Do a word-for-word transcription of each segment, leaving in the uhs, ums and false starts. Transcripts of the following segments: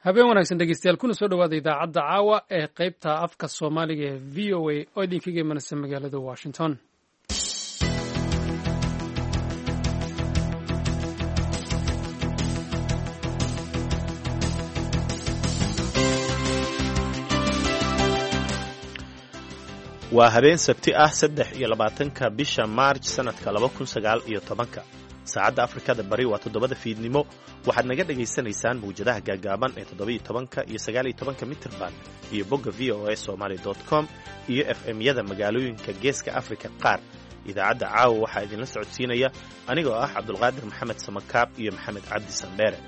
habeen wanaagsan dhegeystayaal kuna soo dhawaada idaacadda caawa ee qaybta afka soomaaliga ee v o a oo idinkaga imanaysa magaalada washington. waa habeen sabti ah saddex iyo labaatanka bisha maarj sanadka laba kun sagaal iyo tobanka saacadda afrikada bari waa toddobada fiidnimo. waxaad naga dhagaysanaysaan mawjadaha gaagaaban ee toddobiyo tobanka iyo sagaal iyo tobanka mitirban iyo bogga v o a somaly dot com iyo f m-yada magaalooyinka geeska afrika qaar. idaacadda caawa waxaa idinla socodsiinaya anigoo ah cabdulqaadir maxamed samakaab iyo maxamed cabdi sandheere.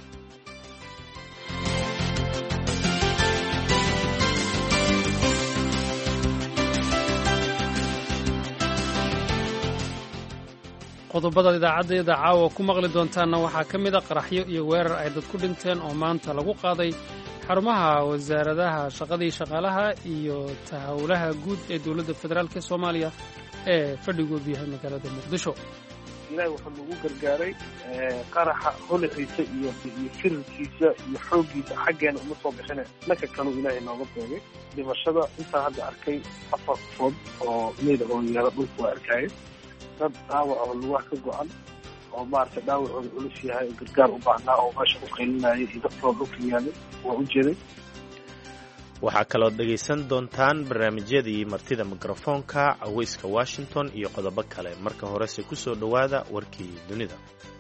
qodobada idaacaddeeda caawa ku maqli doontaanna waxaa ka mid a qaraxyo iyo weerar ay dad ku dhinteen oo maanta lagu qaaday xarumaha wasaaradaha shaqadii shaqaalaha iyo tahawlaha guud ee dowladda federaalk ee soomaaliya ee fadhigoodu yahay magaalada muqdisho. ilaahay wuxuu nagu gargaaray qaraxa holaciisa iyo iyo firarkiisa iyo xooggiisa xaggeena uma soo bixine dhanka kanuu ilaahay nooga beegay. dhimashada intaa hadda arkay afar qofood oo meyda oo yaala dhulka waa arkaaye, dad dhaawac oo lugaha ka go-an oo maaragtay dhaawacooda culus yahay oo gargaar u baahnaa oo meesha u qaylinayay iyo dadkoo dhulka yaalay waa u jeeday. waxaa kaloo dhegaysan doontaan barnaamijyadii martida mikrofoonka caweyska washington iyo qodobo kale. marka horese ku soo dhowaada warkii dunida.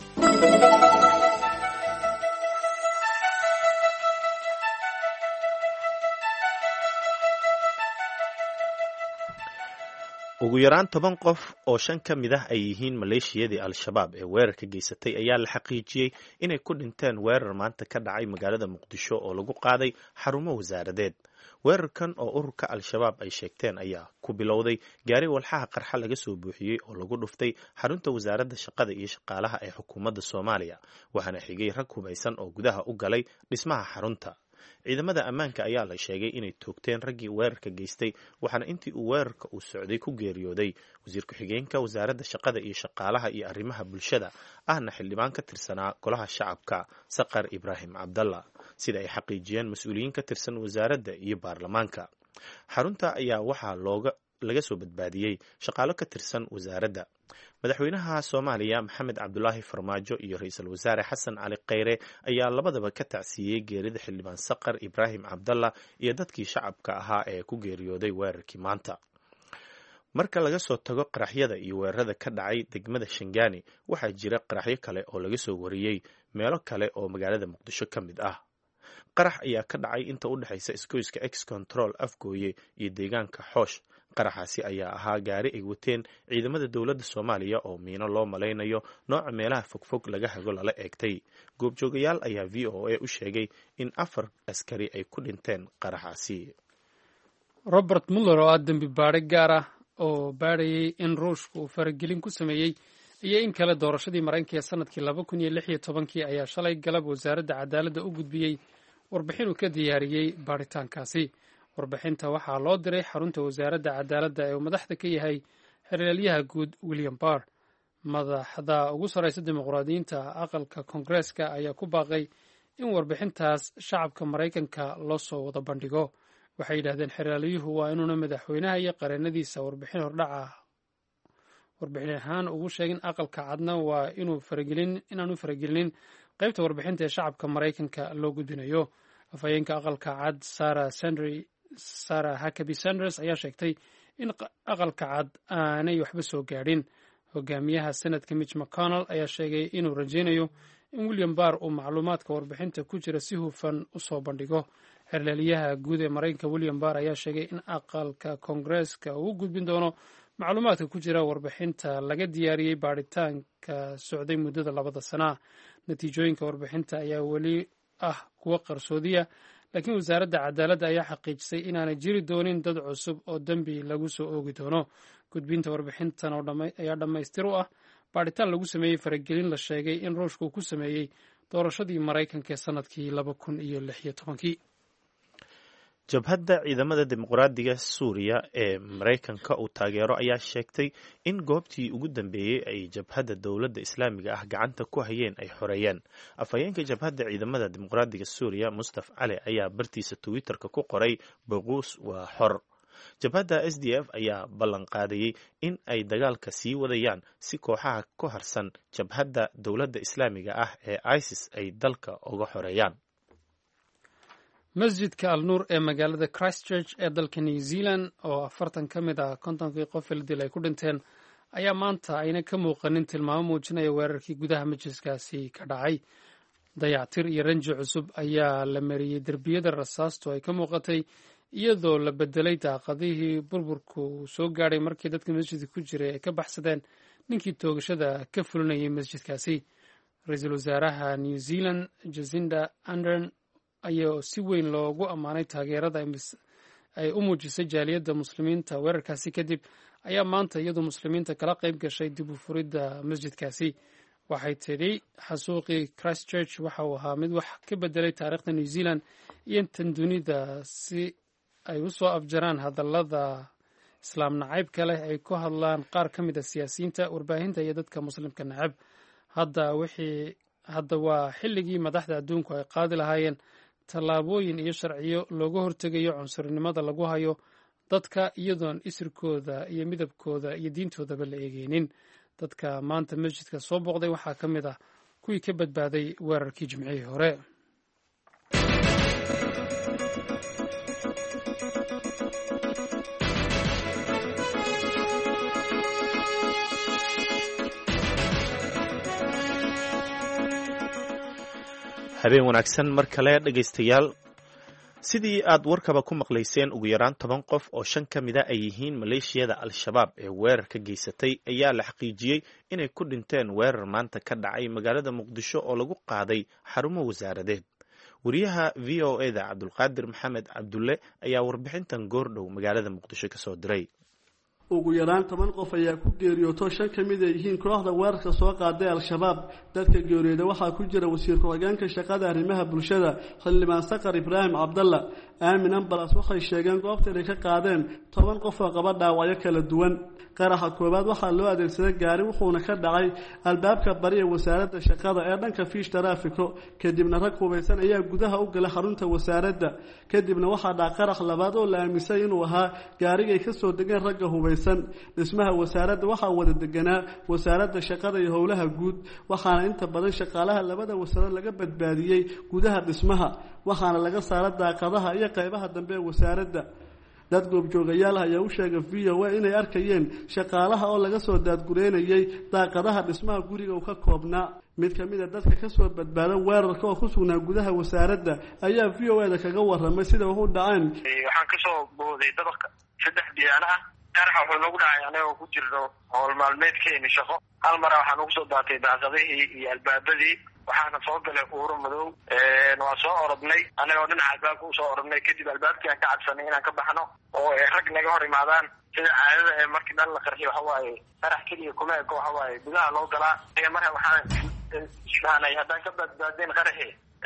ugu yaraan toban qof oo shan ka mid ah ay yihiin maleeshiyadii al-shabaab ee weerarka geysatay ayaa la xaqiijiyey inay ku dhinteen weerar maanta ka dhacay magaalada muqdisho oo lagu qaaday xarumo wasaaradeed. weerarkan oo ururka al-shabaab ay sheegteen ayaa ku bilowday gaari walxaha qarxa laga soo buuxiyey oo lagu dhuftay xarunta wasaaradda shaqada iyo shaqaalaha ee xukuumadda soomaaliya, waxaana xigay rag hubaysan oo gudaha u galay dhismaha xarunta. ciidamada ammaanka ayaa la sheegay inay toogteen raggii weerarka geystay, waxaana intii uu weerarka uu socday ku geeriyooday wasiir ku-xigeenka wasaaradda shaqada iyo shaqaalaha iyo arrimaha bulshada ahna xildhibaan ka tirsanaa golaha shacabka saqar ibraahim cabdalla, sida ay xaqiijiyeen mas-uuliyiin ka tirsan wasaaradda iyo baarlamaanka. xarunta ayaa waxaa looga laga soo badbaadiyey shaqaalo ka tirsan wasaaradda. madaxweynaha soomaaliya maxamed cabdulaahi farmaajo iyo ra-iisul wasaare xasan cali kheyre ayaa labadaba ka tacsiiyey geerida xildhibaan saqar ibraahim cabdalla iyo dadkii shacabka ahaa ee ku geeriyooday weerarkii maanta. marka laga soo tago qaraxyada iyo weerarada ka dhacay degmada shangaani, waxaa jira qaraxyo kale oo laga soo wariyey meelo kale oo magaalada muqdisho ka mid ah. qarax ayaa ka dhacay inta u dhexaysa isgoyska ex control afgooye iyo deegaanka xoosh. qaraxaasi ayaa ahaa gaari ay wateen ciidamada dowladda soomaaliya oo miino loo malaynayo nooca meelaha fogfog laga hago lala eegtay. goobjoogayaal ayaa v o a u sheegay in afar askari ay ku dhinteen qaraxaasi. robert muller oo ah dembi baadhe gaar ah oo baadhayay in ruushka uu faragelin ku sameeyey iyo in kale doorashadii maraykanka ee sanadkii laba kun iyo lix iyo tobankii ayaa shalay galab wasaaradda cadaaladda u gudbiyey warbixin uu ka diyaariyey baadhitaankaasi. warbixinta waxaa loo diray xarunta wasaaradda cadaaladda ee uu madaxda ka yahay xeraalyaha guud william barr. madaxda ugu sarraysa dimuqraadiyiinta aqalka koongareeska ayaa ku baaqay in warbixintaas shacabka maraykanka loo soo wada bandhigo. waxay yidhahdeen xeraalyuhu waa inuuna madaxweynaha iyo qareennadiisa warbixin hordhaca warbixin ahaan ugu sheegin aqalka cadna waa inuu faragelin inaanu faragelinin qaybta warbixinta ee shacabka maraykanka loo gudbinayo. afhayeenka aqalka cad sarah sandry sarah hakaby sanders ayaa sheegtay in aqalka cad aanay waxba soo gaadhin. hogaamiyaha senadka mitch mcconnell ayaa sheegay inuu rajaynayo in william barr uu macluumaadka warbixinta ku jira si hufan u soo bandhigo. xeraalyaha guud ee maraykanka william barr ayaa sheegay in aqalka koongareeska uu gudbin doono macluumaadka ku jira warbixinta laga diyaariyey baadhitaanka socday muddada labada sana. natiijooyinka warbixinta ayaa weli ah kuwo qarsoodiya, laakiin wasaaradda cadaaladda ayaa xaqiijisay inaanay jiri doonin dad cusub oo dembi lagu soo oogi doono. gudbinta warbixintan ayaa dhammaystir u ah baadhitaan lagu sameeyey faragelin la sheegay in ruushka uu ku sameeyey doorashadii maraykanka ee sanadkii laba kun iyo lix iyo tobankii. jabhadda ciidamada dimuqraadiga suuriya ee maraykanka uu taageero ayaa sheegtay in goobtii ugu dambeeyey ay jabhadda dowladda islaamiga ah gacanta ku hayeen ay xoreeyeen. afhayeenka jabhadda ciidamada dimuqraadiga suuriya mustaf cali ayaa bartiisa twitterka ku qoray boquus waa xor. jabhadda s d f ayaa ballan qaadayey in ay dagaalka sii wadayaan si kooxaha ku harsan jabhadda dowladda islaamiga ah ee isis ay dalka uga xoreeyaan. masjidka al nuur ee magaalada christchurch ee dalka new zealand oo afartan ka mid ah kontonkii qof ildil ay ku dhinteen ayaa maanta ayna ka muuqanin tilmaamo muujinaya weerarkii gudaha masjidkaasi ka dhacay. dayactir iyo ranji cusub ayaa la mariyey derbiyada rasaastu ay ka muuqatay iyadoo la bedelay daaqadihii burburku soo gaadhay markii dadka masjidka ku jiray ay ka baxsadeen ninkii toogashada ka fulinayay masjidkaasi. ra-iisul wasaaraha new zealand jacinda ardern ayaa si weyn loogu ammaanay taageerada ay u muujisay jaaliyadda muslimiinta weerarkaasi kadib ayaa maanta iyadoo muslimiinta kala qayb gashay dib u furidda masjidkaasi. waxay tidhi xasuuqii christchurch waxa uu ahaa mid wax ka bedelay taariikhda new zealand iyo tan dunida si ay u soo afjaraan hadallada islaam nacaybka leh ay ku hadlaan qaar ka mid a siyaasiyiinta warbaahinta iyo dadka muslimka nacab. hadda wixii hadda waa xilligii madaxda adduunku ay qaadi lahaayeen tallaabooyin iyo sharciyo looga hortegayo cunsurinimada lagu hayo dadka iyadoon isirkooda iyo midabkooda iyo diintoodaba la eegeynin. dadka maanta masjidka soo booqday waxaa ka mid ah kuwii ka badbaaday weerarkii jimcihii hore. habeen wanaagsan mar kale dhegaystayaal. sidii aad warkaba ku maqlayseen ugu yaraan toban qof oo shan ka mida ay yihiin maleeshiyada al-shabaab ee weerar ka geysatay ayaa la xaqiijiyey inay ku dhinteen weerar maanta ka dhacay magaalada muqdisho oo lagu qaaday xarumo wasaaradeed. wariyaha v o e da cabdulqaadir maxamed cabdulle ayaa warbixintan goordhow magaalada muqdisho kasoo diray. ugu yaraan toban qof ayaa ku geeriyooto shan ka mid ay yihiin kooxda weerarka soo qaaday al-shabaab. dadka geeriyooda waxaa ku jira wasiir ku-xigeenka shaqada arrimaha bulshada xildhibaan saqar ibraahim cabdalla. aamin ambalas waxay sheegeen goobta inay ka qaadeen toban qof oo qaba dhaawacyo kala duwan. qaraxa koowaad waxaa loo adeegsaday gaari wuxuuna ka dhacay albaabka bari ee wasaaradda shaqada ee dhanka fiish taraafiko. kadibna rag hubaysan ayaa gudaha u galay xarunta wasaaradda. kadibna waxaa dhaca qarax labaad oo la aaminsan inuu ahaa gaarigay ka soo degeen ragga hubaysan. dhismaha wasaaradda waxaa wada deganaa wasaaradda shaqada iyo howlaha guud, waxaana inta badan shaqaalaha labada wasaarad laga badbaadiyey gudaha dhismaha, waxaana laga saara daaqadaha iyo qaybaha dambe ee wasaaradda. dad goobjoogayaal ah ayaa u sheegay v o a inay arkayeen shaqaalaha oo laga soo daadgureynayay daaqadaha dhismaha guriga uu ka koobnaa. mid ka mid a dadka ka soo badbaada weerarka oo ku sugnaa gudaha wasaaradda ayaa v o a da kaga warramay sida wax u dhaceen. waxaan kasoo booday dabaq saddex biyaana ah. qaraxa wuxuu nagu dhacay anagoo ku jirno howl maalmeedkeeni shaqo. hal mara waxaa nagu soo daatay daaqadihii iyo albaabadii, waxaana soo galay uuro madow. waa soo orodnay anagoo dhinaca albaabka usoo orodnay. kadib albaabkii aan ka cabsanay inaan ka baxno oo ay rag naga hor imaadaan. sida caadada ee markii dhan la qarxiyo waxa waaye qarax keliya kuma eko, waxa waaye gudaha loo galaa. marka waxaan isdhahnay haddaan ka badbaadeen qaraxi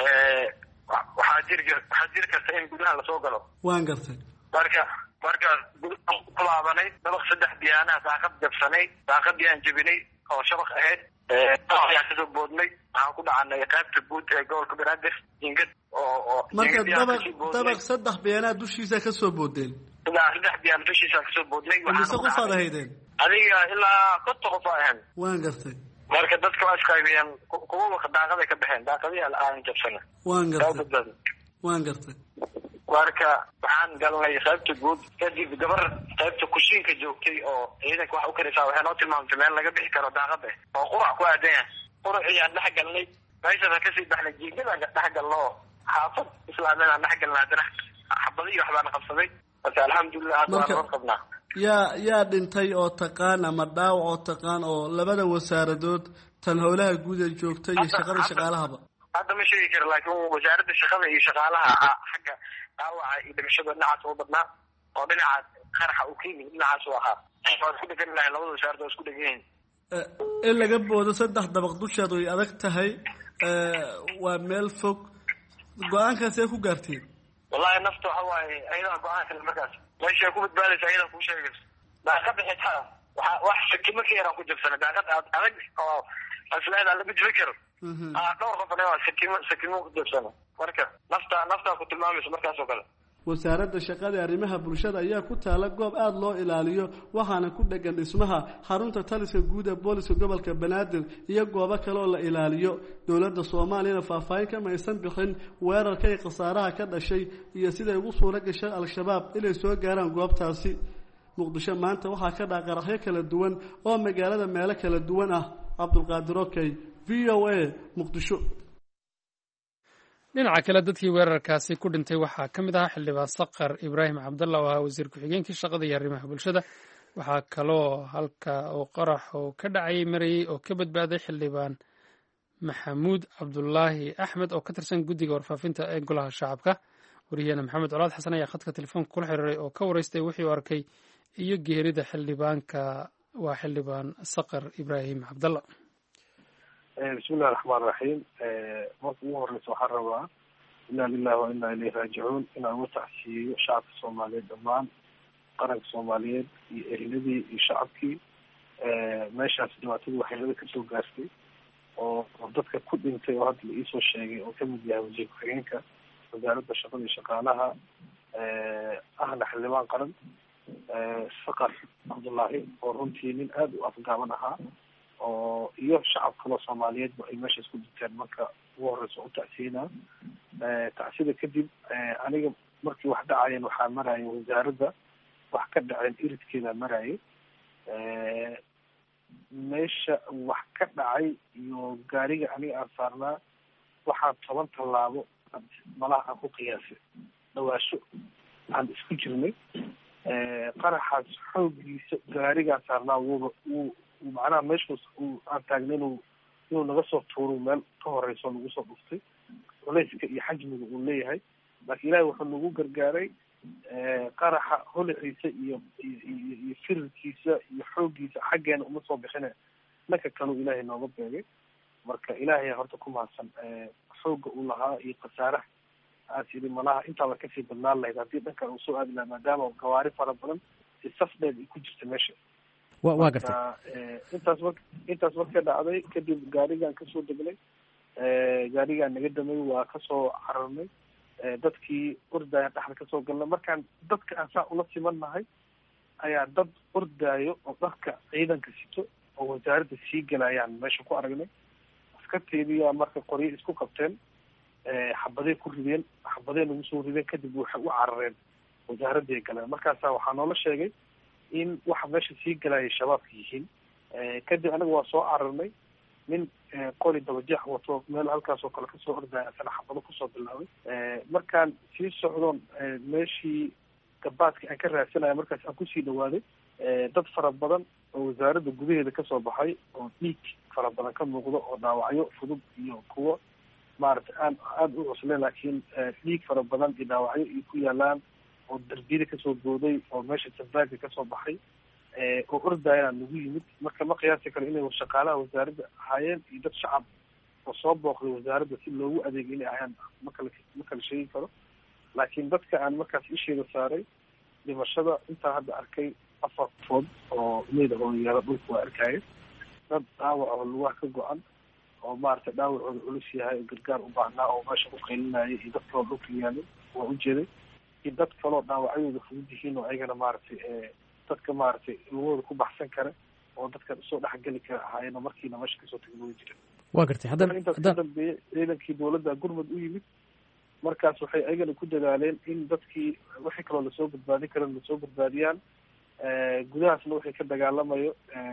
waxaa jiri waxaa jiri karta in gudaha lasoo galo. waan gartay. marka markaas kulaabanay dabaq saddex biyaanaha daaqad jabsanay. daaqadii aan jebinay oo shabaq ahayd ayaan kasoo boodnay. waxaan ku dhacanay qaybta guud ee gobolka banaadir ingad oo marka dabaq dabaq saddex biyaanaha dushiisa kasoo boodeen. saddex biyaan dushiisa kasoo boodnay. mise qofaad ahaydeen? adiga ilaa konton qof aa ahayn. waan gartay. marka dadka waa isqaybiyeen, kuwa daaqaday ka baxeen, daaqadii aan jabsana. waan gartay. waan gartay. marka waxaan galnay qaybta guud. kadib gabar qaybta kushiinka joogtay oo ciidanka wax u karaysaa waxay noo tilmaamtay meel laga bixi karo daaqada oo qurac ku aadan yahay. quraciyaan dhex galnay, meeshaan kasii baxnay jiingadaan dhex galno oo xaafad islaamiyaan dhex galnay. haddana xabadii waxbaan qabsaday. marka alxamdulilah hadda waan noo qabnaa. yaa yaa dhintay oo taqaan ama dhaawac oo taqaan oo labada wasaaradood tan howlaha guud ee joogtay iyo shaqada shaqaalahaba? hadda ma sheegi karo, laakiin wasaaradda shaqada iyo shaqaalaha xagga dhaawaca iyo dhimashada dhinacaas u badnaa oo dhinaca qaraxa uu ka yimid dhinacaas u ahaa. waa isku dhegan lahay labada wasaarad waa isku dhegan yihiin. in laga boodo saddex dabaq dusheed way adag tahay, waa meel fog. go-aankaasee ku gaarteen? wallahi nafta waxa waaye ayada go'aan kale markaas meesha ku badbaadaysa ayada ku sheegayso daaqad xitaa waxa wax shakimo ka yar ku jabsan daaqad adag oo aslaada la bijin karo ah dhowr qof oo shakimo shakimo ku jabsan marka nafta nafta ku tilmaamayso markaas oo kale wasaaradda shaqada arrimaha bulshada ayaa ku taala goob aad loo ilaaliyo waxaana ku dhagan dhismaha xarunta taliska guud ee booliska gobolka Banaadir iyo goobo kale oo la ilaaliyo dowladda Soomaaliya faahfaahin kama aysan bixin weerarka ay khasaaraha ka dhashay iyo sida ugu suura gashay al-shabaab inay soo gaaraan goobtaasi muqdisho maanta waxaa ka dhacay qaraxyo kala duwan oo magaalada meelo kala duwan ah Cabdulqaadir Okey V O A Muqdisho dhinaca kale dadkii weerarkaasi ku dhintay waxaa ka mid ahaa xildhibaan Saqar Ibraahim Cabdalla oo ahaa wasiir ku-xigeenkii shaqada iyo arrimaha bulshada waxaa kaloo halka oo qarax oo ka dhacay marayay oo ka badbaaday xildhibaan Maxamuud Cabdullaahi Axmed oo ka tirsan guddiga warfaafinta ee golaha shacabka wariyaheena Maxamed Colaad Xasan ayaa khadka telefoonka kula xiriiray oo ka wareystay wixii uu arkay iyo geerida xildhibaanka waa xildhibaan Saqar Ibraahim Cabdalla بسم الله الرحمن الرحيم مرة أخرى نسوح الرباع إنا لله وإنا إليه راجعون إن أوسع في شعب الصومالي دمان قرن الصوماليين الذي شعبك ماشي على سنوات وحيلة كتير قاسي وضدك كل أنت وهذا اللي يسوى الشيء وكم بيها وجهك حينك وجالب الشغل شغالها أهل حلمان قرن فقر عبد الله ورنتي من أب وأفقامنها oo iyo shacab kale Soomaaliyeed ay meesha isku jirtaan marka ugu horeyso u taasiina ee taasida kadib aniga markii wax dhacayeen waxa marayay wasaaradda wax ka dhacay iridkeeda marayay ee meesha wax ka dhacay iyo gaariga aniga aan saarnaa waxa toban tallaabo malaha ku qiyaasay dhawaasho aan isku jirnay ee qaraxaas xoogiisa gaariga saarnaa uu macnaha meeshaas uu aan taagnay inuu inuu naga soo tuuro meel ka horeyso lagu soo dhuftay culayska iyo xajmiga uu leeyahay laakiin ilaahay wuxuu nagu gargaaray qaraxa holixiisa iyo iyo firkiisa iyo xoogiisa xaggeena uma soo bixine marka kale ilaahay nooga beegay marka ilaahay horta ku mahadsan xooga uu lahaa iyo khasaaraha aasiri malaha inta la kasii badnaan lahayd haddii dhankan uu soo aadi lahaa maadaama gawaari fara badan si safdeed ay ku jirta meesha waa gartay intaas mar intaas marka dhacday kadib gaarigaan kasoo degnay gaarigaan naga damay waa kasoo cararnay dadkii ordaya dhaxda kasoo galnay markaan dadka aan saa ula simannahay ayaa dad ordaayo oo dharka ciidanka sito oo wasaaradda sii galayaan meesha ku aragnay askarteediyaa marka qoryo isku qabteen xabaday ku rideen xabaday nagu soo rideen kadib waxay u carareen wasaaradday galeen markaasaa waxaa noola sheegay in waxa meesha sii galaya shabaabka yihiin kadib anaga waa soo cararnay nin qori dabajeex wato meel halkaas oo kale kasoo ordaya asana xabado kusoo bilaabay markaan sii socdoon meeshii gabaadka aan ka raadsanaya markaas aan kusii dhawaaday dad fara badan oo wasaaradda gudaheeda kasoo baxay oo dhiig fara badan ka muuqdo oo dhaawacyo fudud iyo kuwo maaragtay aan aada u cusleen laakiin dhiig fara badan iyo dhaawacyo iyo ku yaalaan oo darbiyada kasoo booday oo meesha sabaaga kasoo baxay oo ordaya nagu yimid marka ma qiyaasi karo inay shaqaalaha wasaaradda ahaayeen iyo dad shacab oo soo booqday wasaaradda si loogu adeegay inay ahayaan makala ma kala sheegi karo laakiin dadka aan markaas isheeda saaray dhimashada intaa hadda arkay afar food oo meyda oo yaala dhulka waa arkaya dad dhaawac oo lugaha ka go-an oo maaragtay dhaawacooda culus yahay oo gargaar u baahnaa oo meesha ku qaylinayay iyo dad kaloo dhulka yaalay waa ujeeday iyo dad kaloo dhaawacyadooda fudud yihiin oo ayagana maaragtay dadka maaragtay lugahooda ku baxsan kara oo dadka soo dhexgeli kara ahaayeen oo markiina meesha kasoo tegay jira waa gartay haddana intaas ka dambeeyey ciidankii dowladda gurmud u yimid markaas waxay ayagana ku dadaaleen in dadkii wixii kaloo lasoo badbaadin karan lasoo badbaadiyaan gudahaasna wixii ka dagaalamayo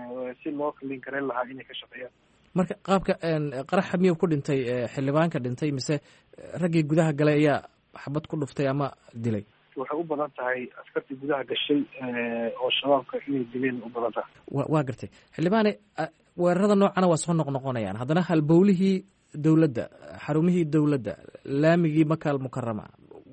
si loo kalin karayn lahaa inay ka shaqeeyaan marka qaabka qaraxa miyuu ku dhintay xildhibaanka dhintay mise raggii gudaha galay ayaa xabad ku dhuftay ama dilay waxay u badan tahay askartii gudaha gashay oo shabaabka inay dileen u badan tahay wa waa gartay xildhibaane weerarada noocana waa soo noqnoqonayaan haddana halbowlihii dowladda xarumihii dowladda laamigii makaal mukarama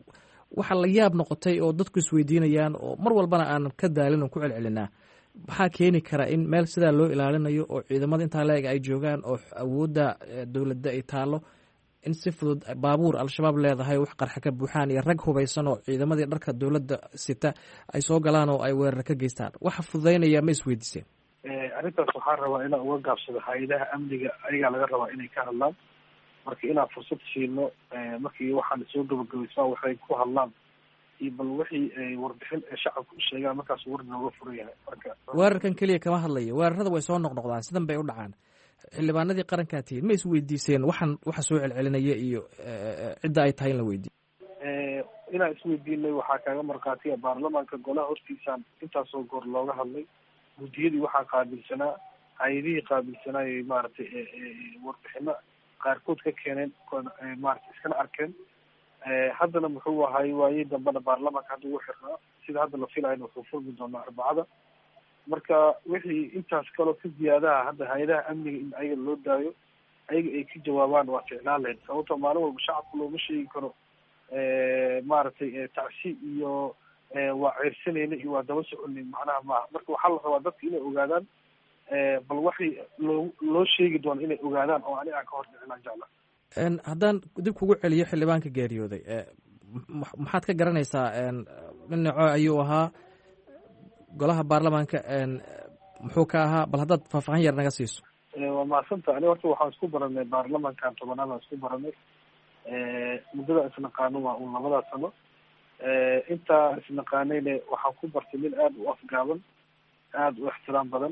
waxaa la yaab noqotay oo dadku isweydiinayaan oo mar walbana aan ka daalin oo ku celcelinaa maxaa keeni kara in meel sidaa loo ilaalinayo oo ciidamada intaa la-eg ay joogaan oo awoodda dowladda ay taalo in si fudud baabuur al-shabaab leedahay wax qarxa ka buuxaan iyo rag hubaysan oo ciidamadii dharka dowladda sita ay soo galaan oo ay weerar ka geystaan waxa fududaynaya ma isweydiiseen? arrintaas waxaan rabaa inaan uga gaabsado hay-adaha amniga ayagaa laga rabaa inay ka hadlaan marka inaan fursad siino markii waxaan soo gabagabaysmaa waxay ku hadlaan iyo bal wixii warbixin ee shacabka u sheegaan markaas war nooga furan yahay. marka weerarkan keliya kama hadlayo, weerarada way soo noqnoqdaan, sidan bay u dhacaan. xildhibaanadii qarankaa tihiin ma isweydiiseen waxaan waxa soo celcelinaya iyo cidda ay tahay in la weydiiyo? inaan isweydiinay waxaa kaaga markhaatiya baarlamaanka golaha hortiisaan intaasoo goor looga hadlay, guddiyadii waxaa qaabilsanaa, hay-adihii qaabilsanaayay maaragtay warbixino qaarkood ka keeneen maarata iskana arkeen. haddana muxuu ahay waayey dambena baarlamaanka hadda ugu xirnaa sida hadda la filayna wuxuu furmi doonaa arbacada. marka wixii intaas kaloo ka ziyaadaha hadda hay-adaha amniga in ayaga loo daayo ayaga ay ka jawaabaan waa ficlaan lahayd, sababtoo maalin walba shacabka looma sheegi karo maaragtay tacsi iyo waa ceyrsanayna iyo waa daba soconay macnaha maaha. marka waxaa la rabaa dadka inay ogaadaan bal waxay loo loo sheegi doono inay ogaadaan oo ani aan ka hor dhicin jecla. haddaan dib kugu celiyo xildhibaanka geeriyooday, maxaad ka garanaysaa dhinaco ayuu ahaa, golaha baarlamaanka muxuu ka ahaa, bal haddaad faahfaahin yar naga siiso. waa mahadsanta. ani horta waxaan isku baranay baarlamaankan tobanaad aan isku baranay, muddada isnaqaano waa un labadaa sano. intaa isnaqaanayne waxaan ku bartay nin aada u afgaaban, aada u ixtiraam badan,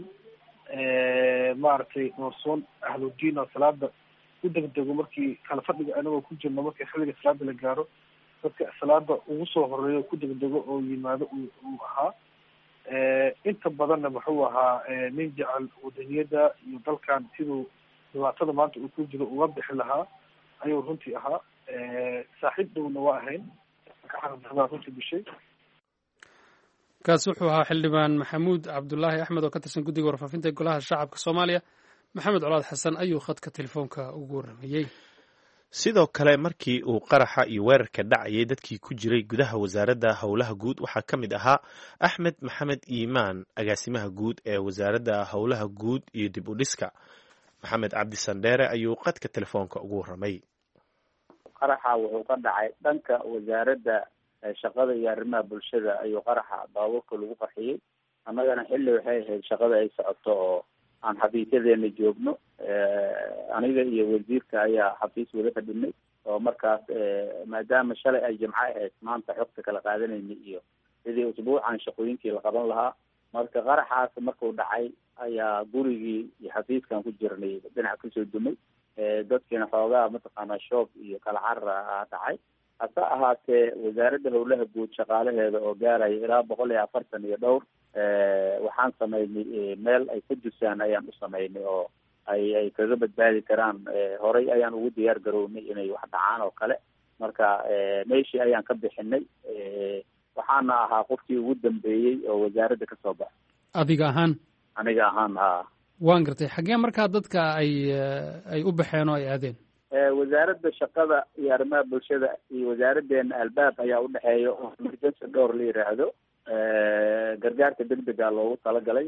maaragtay noorsoon ahludiin oo salaada u degdego markii kala fadhiga anagoo ku jirno markii xilliga salaada la gaaro dadka salaada ugu soo horeeyo ku degdego oo yimaado uu ahaa. inta badanna muxuu ahaa nin jecel wadaniyada iyo dalkan siduu dhibaatada maanta uu ku jiro uga bixi lahaa ayuu runtii ahaa. saaxiib dhowna waa ahayn runtii bishay. kaas wuxuu ahaa xildhibaan maxamuud cabdulaahi axmed oo ka tirsan guddiga warfaafinta ee golaha shacabka soomaaliya. maxamed colaad xasan ayuu khadka telefoonka ugu warramayey. sidoo kale markii uu qaraxa iyo weerarka dhacayay dadkii ku jiray gudaha wasaaradda howlaha guud waxaa ka mid ahaa axmed maxamed iimaan, agaasimaha guud ee wasaaradda howlaha guud iyo dib u dhiska. maxamed cabdi sandheere ayuu khadka telefoonka ugu warramay. qaraxa wuxuu ka dhacay dhanka wasaaradda shaqada iyo arrimaha bulshada ayuu qaraxa baabuurka lagu qarxiyey. annagana xilli waxay ahayd shaqada ay socoto oo aan xafiisyadeena joogno, aniga iyo wasiirka ayaa xafiis wada fadhinay oo markaas maadaama shalay ay jimco ahayd maanta xogta kala qaadanaynay iyo sidii usbuucan shaqooyinkii la qaban lahaa. marka qaraxaas markuu dhacay ayaa gurigii iyo xafiiskan ku jirnay dhinac kasoo dumay, dadkiina xoogaa mataqaanaa shoob iyo kala carar dhacay. hase ahaatee wasaaradda howlaha guud shaqaalaheeda oo gaaraya ilaa boqol iyo afartan iyo dhowr waxaan samaynay meel ay ka dusaan ayaan u samaynay oo ay ay kaga badbaadi karaan. horey ayaan ugu diyaar garownay inay wax dhacaan oo kale. marka meeshii ayaan ka bixinay, waxaana ahaa qofkii ugu dambeeyey oo wasaaradda kasoo baxay. adiga ahaan? aniga ahaan ha. waan gartay. xaggee markaa dadka ay ay u baxeen oo ay aadeen? wasaaradda shaqada iyo arrimaha bulshada iyo wasaaraddeena albaab ayaa udhexeeya oo emergency dhowr la yiraahdo, gargaarka degdega loogu talagalay.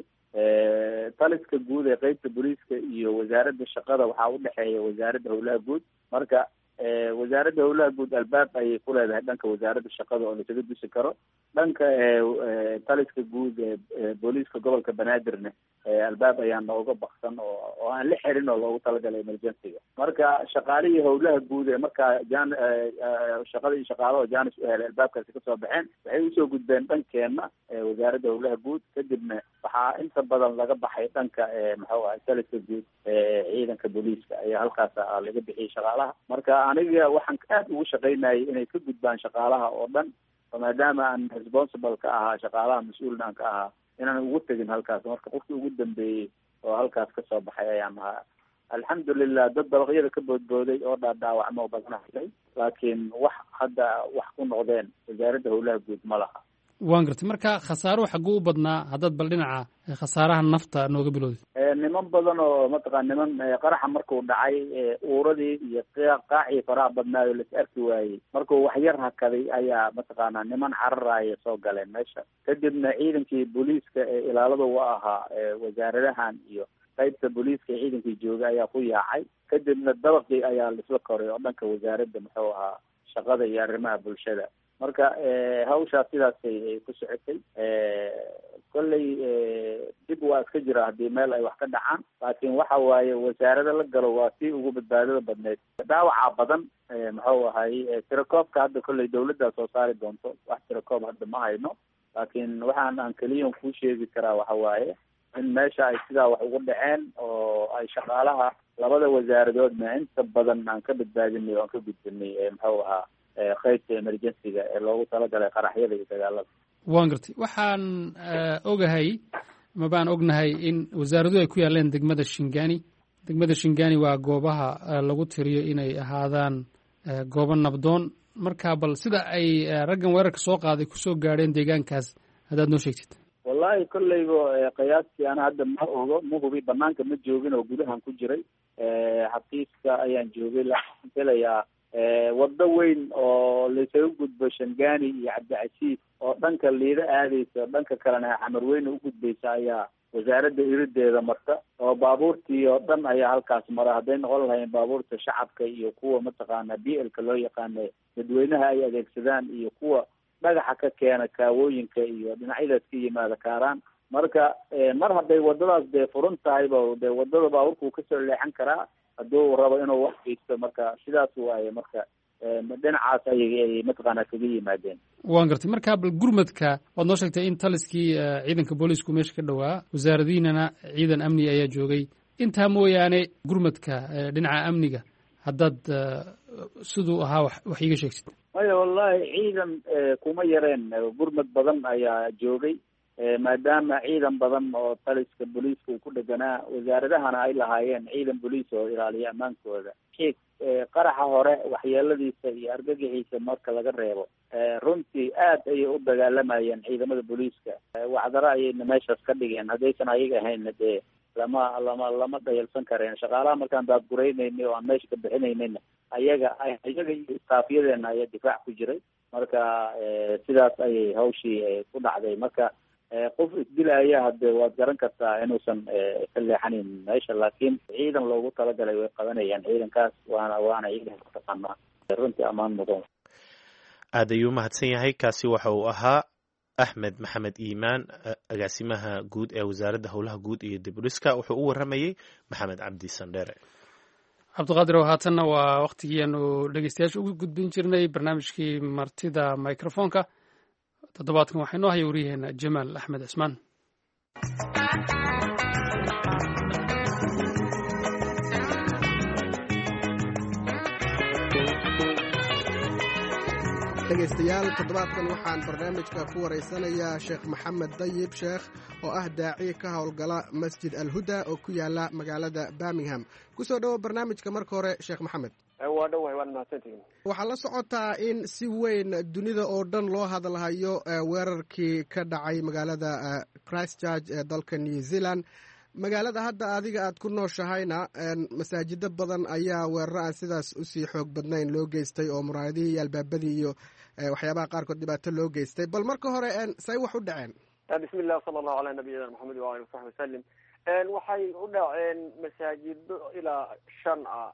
taliska guud ee qeybta booliiska iyo wasaaradda shaqada waxaa udhexeeya wasaaradda howlaha guud. marka wasaaradda howlaha guud albaab ayay ku leedahay dhanka wasaaradda shaqada oo lasaga dusi karo. dhanka taliska guud ee booliiska gobolka banaadirne albaab ayaa nooga baksan oo oo aan la xirin oo loogu talagalay emergencyga. marka shaqaalihii howlaha guud ee markaa jan shaqada iyo shaqaalaha janis u helay albaabkaasi kasoo baxeen, waxay usoo gudbeen dhankeena wasaaradda howlaha guud. kadibna waxaa inta badan laga baxay dhanka muxuu ahay taliska guud ee ciidanka booliiska ayaa halkaas laga bixiyay shaqaalaha. marka aniga waxaan aad ugu shaqaynayay inay ka gudbaan shaqaalaha oo dhan, maadaama aan responsible ka ahaa shaqaalaha mas-uulna aan ka ahaa inaan ugu tegin halkaas. marka qofkii ugu dambeeyey oo halkaas kasoo baxay ayaan ahaa. alxamdulilah dad dabaqyada ka boodbooday oo dhaadhaawacmo badana helay, laakiin wax hadda wax ku noqdeen wasaaradda howlaha guud ma laha. waan gartay. marka khasaaruhu xagguu u badnaa haddaad bal dhinaca khasaaraha nafta nooga bilowday? niman badan oo mataqaa niman qaraxa markuu dhacay uuradii iyo qaacii faraha badnaayo las arki waayey markuu waxyar hakaday ayaa mataqaanaa niman cararaya soo galeen meesha. kadibna ciidankii booliiska ee ilaalada u ahaa wasaaradahan iyo qaybta booliiska ee ciidankii jooga ayaa ku yaacay, kadibna dabaqii ayaa laisla koray oo dhanka wasaaradda muxuu ahaa shaqada iyo arrimaha bulshada. marka hawshaas sidaasay ku socotay. kolley dib waa iska jira haddii meel ay wax ka dhacaan, laakiin waxa waaye wasaarada la galo waa sii ugu badbaadada badneyd. dhaawaca badan muxuu ahay tirakoobka hadda kolley dawladdaa soo saari doonto, wax tirakoob hadda ma hayno, laakiin waxaan aan keliyan kuu sheegi karaa waxa waaye in meesha ay sidaa wax ugu dhaceen oo ay shaqaalaha labada wasaaradoodna inta badan aan ka badbaadinay oo aan ka gudbinay muxuu ahaa qaybta emergencyga ee loogu talagalay qaraxyada iyo dagaalada. waan gartay. waxaan ogahay mabaan ognahay in wasaaraduhu ay ku yaaleen degmada Shingani. degmada Shingani waa goobaha lagu tiriyo inay ahaadaan goobo nabdoon. marka bal sida ay raggan weerarka soo qaaday kusoo gaadheen deegaankaas haddaad noo sheegtid. wallahi kolleyba qiyaastii ana hadda ma ogo ma hubi, banaanka ma joogin oo gudahan ku jiray. xafiiska ayaan joogay, laakiin filayaa waddo weyn oo laysaga gudbo Shangani iyo Cabdicasiis oo dhanka liida aadaysa, dhanka kalena Xamarweyne u gudbaysa ayaa wasaaradda irideeda marta, oo baabuurtii oo dhan ayaa halkaas mara. hadday noqon lahayn baabuurta shacabka iyo kuwa mataqaana b l ka loo yaqaana dadweynaha ay adeegsadaan iyo kuwa dhagaxa ka keena kaawooyinka iyo dhinacyadaas ka yimaada kaaraan. marka mar hadday wadadaas dee furan tahayba dee wadada baabuurkuu kasoo leexan karaa hadduu rabo inuu wax geysto. marka sidaas waaye, marka dhinacaas ayay mataqaana kaga yimaadeen. waan gartay. marka bal gurmadka waad noo sheegtay in taliskii ciidanka booliisku meesha ka dhowaa, wasaaradiinana ciidan amni ayaa joogay. intaa mooyaane gurmadka dhinaca amniga haddaad siduu ahaa wax wax iiga sheegtid. maya wallahi ciidan kuma yareen, gurmad badan ayaa joogay, maadaama ciidan badan oo taliska booliiska uu ku dheganaa, wasaaradahana ay lahaayeen ciidan booliis oo ilaaliya ammaankooda. qaraxa hore waxyeeladiisa iyo argagixiisa marka laga reebo, runtii aad ayay u dagaalamayeen ciidamada booliiska. wacdaro ayayna meeshaas ka dhigeen, haddaysan ayaga ahaynna dee lama lama lama dhayalsan kareen. shaqaalaha markaan daadguraynayna oo aan meesha ka bixinaynayna ayaga ayaga iyo istaafyadeena ayaa difaac ku jiray. marka sidaas ayay hawshii ku dhacday. marka qof isdilaya hadde waad garan kartaa inuusan ka leexanin meesha, laakiin ciidan loogu talagalay way qabanayaan. ciidankaas waana waana ciidan taqaanaa runtii ammaan mudan. aad ayuu mahadsan yahay. kaasi waxa uu ahaa axmed maxamed iimaan, agaasimaha guud ee wasaaradda howlaha guud iyo diburiska. wuxuu u waramayey maxamed cabdi sandheere. cabdiqaadir oo haatanna waa waktigiianu dhegeystayaasha ugu gudbin jirnay barnaamijkii martida microfonka. toddobaadkan waxaa inoo haya wariyaheena jamaal axmed cismaan. dhegaystayaal, toddobaadkan waxaan barnaamijka ku waraysanayaa sheekh maxamed dayib sheekh oo ah daaci ka howlgala masjid alhuda oo ku yaala magaalada birmingham. kusoo dhowo barnaamijka marka hore sheekh maxamed. waa dhowahay, waad mahadsantihiin. waxaa la socotaa in si weyn dunida oo dhan loo hadalhayo weerarkii ka dhacay magaalada Christchurch ee dalka New Zealand. magaalada hadda adiga aad ku nooshahayna masaajido badan ayaa weeraro aan sidaas usii xoog badnayn loo geystay oo muraayadihii iyo albaabadii iyo waxyaabaha qaarkood dhibaato loo geystay. bal marka hore say wax u dhaceen? bismi illah, sala allahu calaa nabiyina maxamed wa alihi wasaxbi wasalim. waxay u dhaceen masaajido ilaa shan ah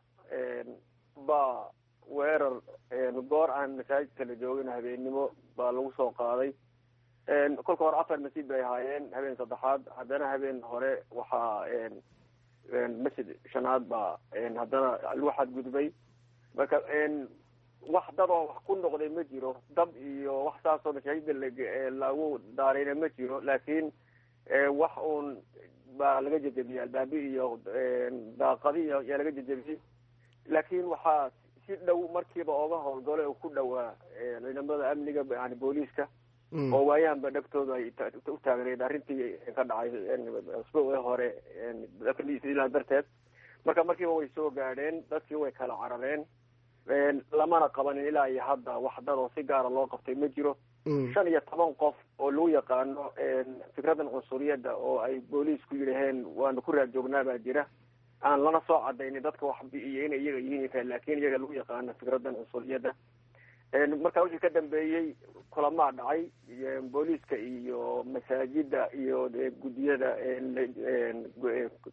baa weerar goor aan masaajidka la joogin habeenimo baa lagu soo qaaday. kolka hore afar masjid bay ahaayeen, habeen saddexaad haddana habeen hore waxaa masjid shanaad baa haddana lagu xadgudbay. marka wax dad oo wax ku noqday ma jiro, dab iyo wax saasoo masaajida lagu daarayna ma jiro, laakiin wax uun baa laga jejebiyey, albaabi iyo daaqadi yaa laga jejebiyey. laakiin waxaa si dhow markiiba ooga howlgalo oo ku dhowaa ciidamada amniga yani booliiska oo waayahanba dhegtooda ay u taagneed arrintii ka dhacay usbuucii hore New darteed. marka markiiba way soo gaadheen, dadkii way kala carareen, lamana qabanin ilaa iyo hadda wax dad oo si gaara loo qabtay ma jiro. shan iyo toban qof oo lagu yaqaano fikradan cunsuriyadda oo ay booliisku yidhaheen waanu ku raad joognaa baa jira, aan lana soo cadaynin dadka wax bi'iyo inay iyaga yihiin, laakiin iyaga lagu yaqaano fikradan cunsuriyadda. markaa wixii ka dambeeyey kulamaa dhacay booliiska iyo masaajida iyo guddiyada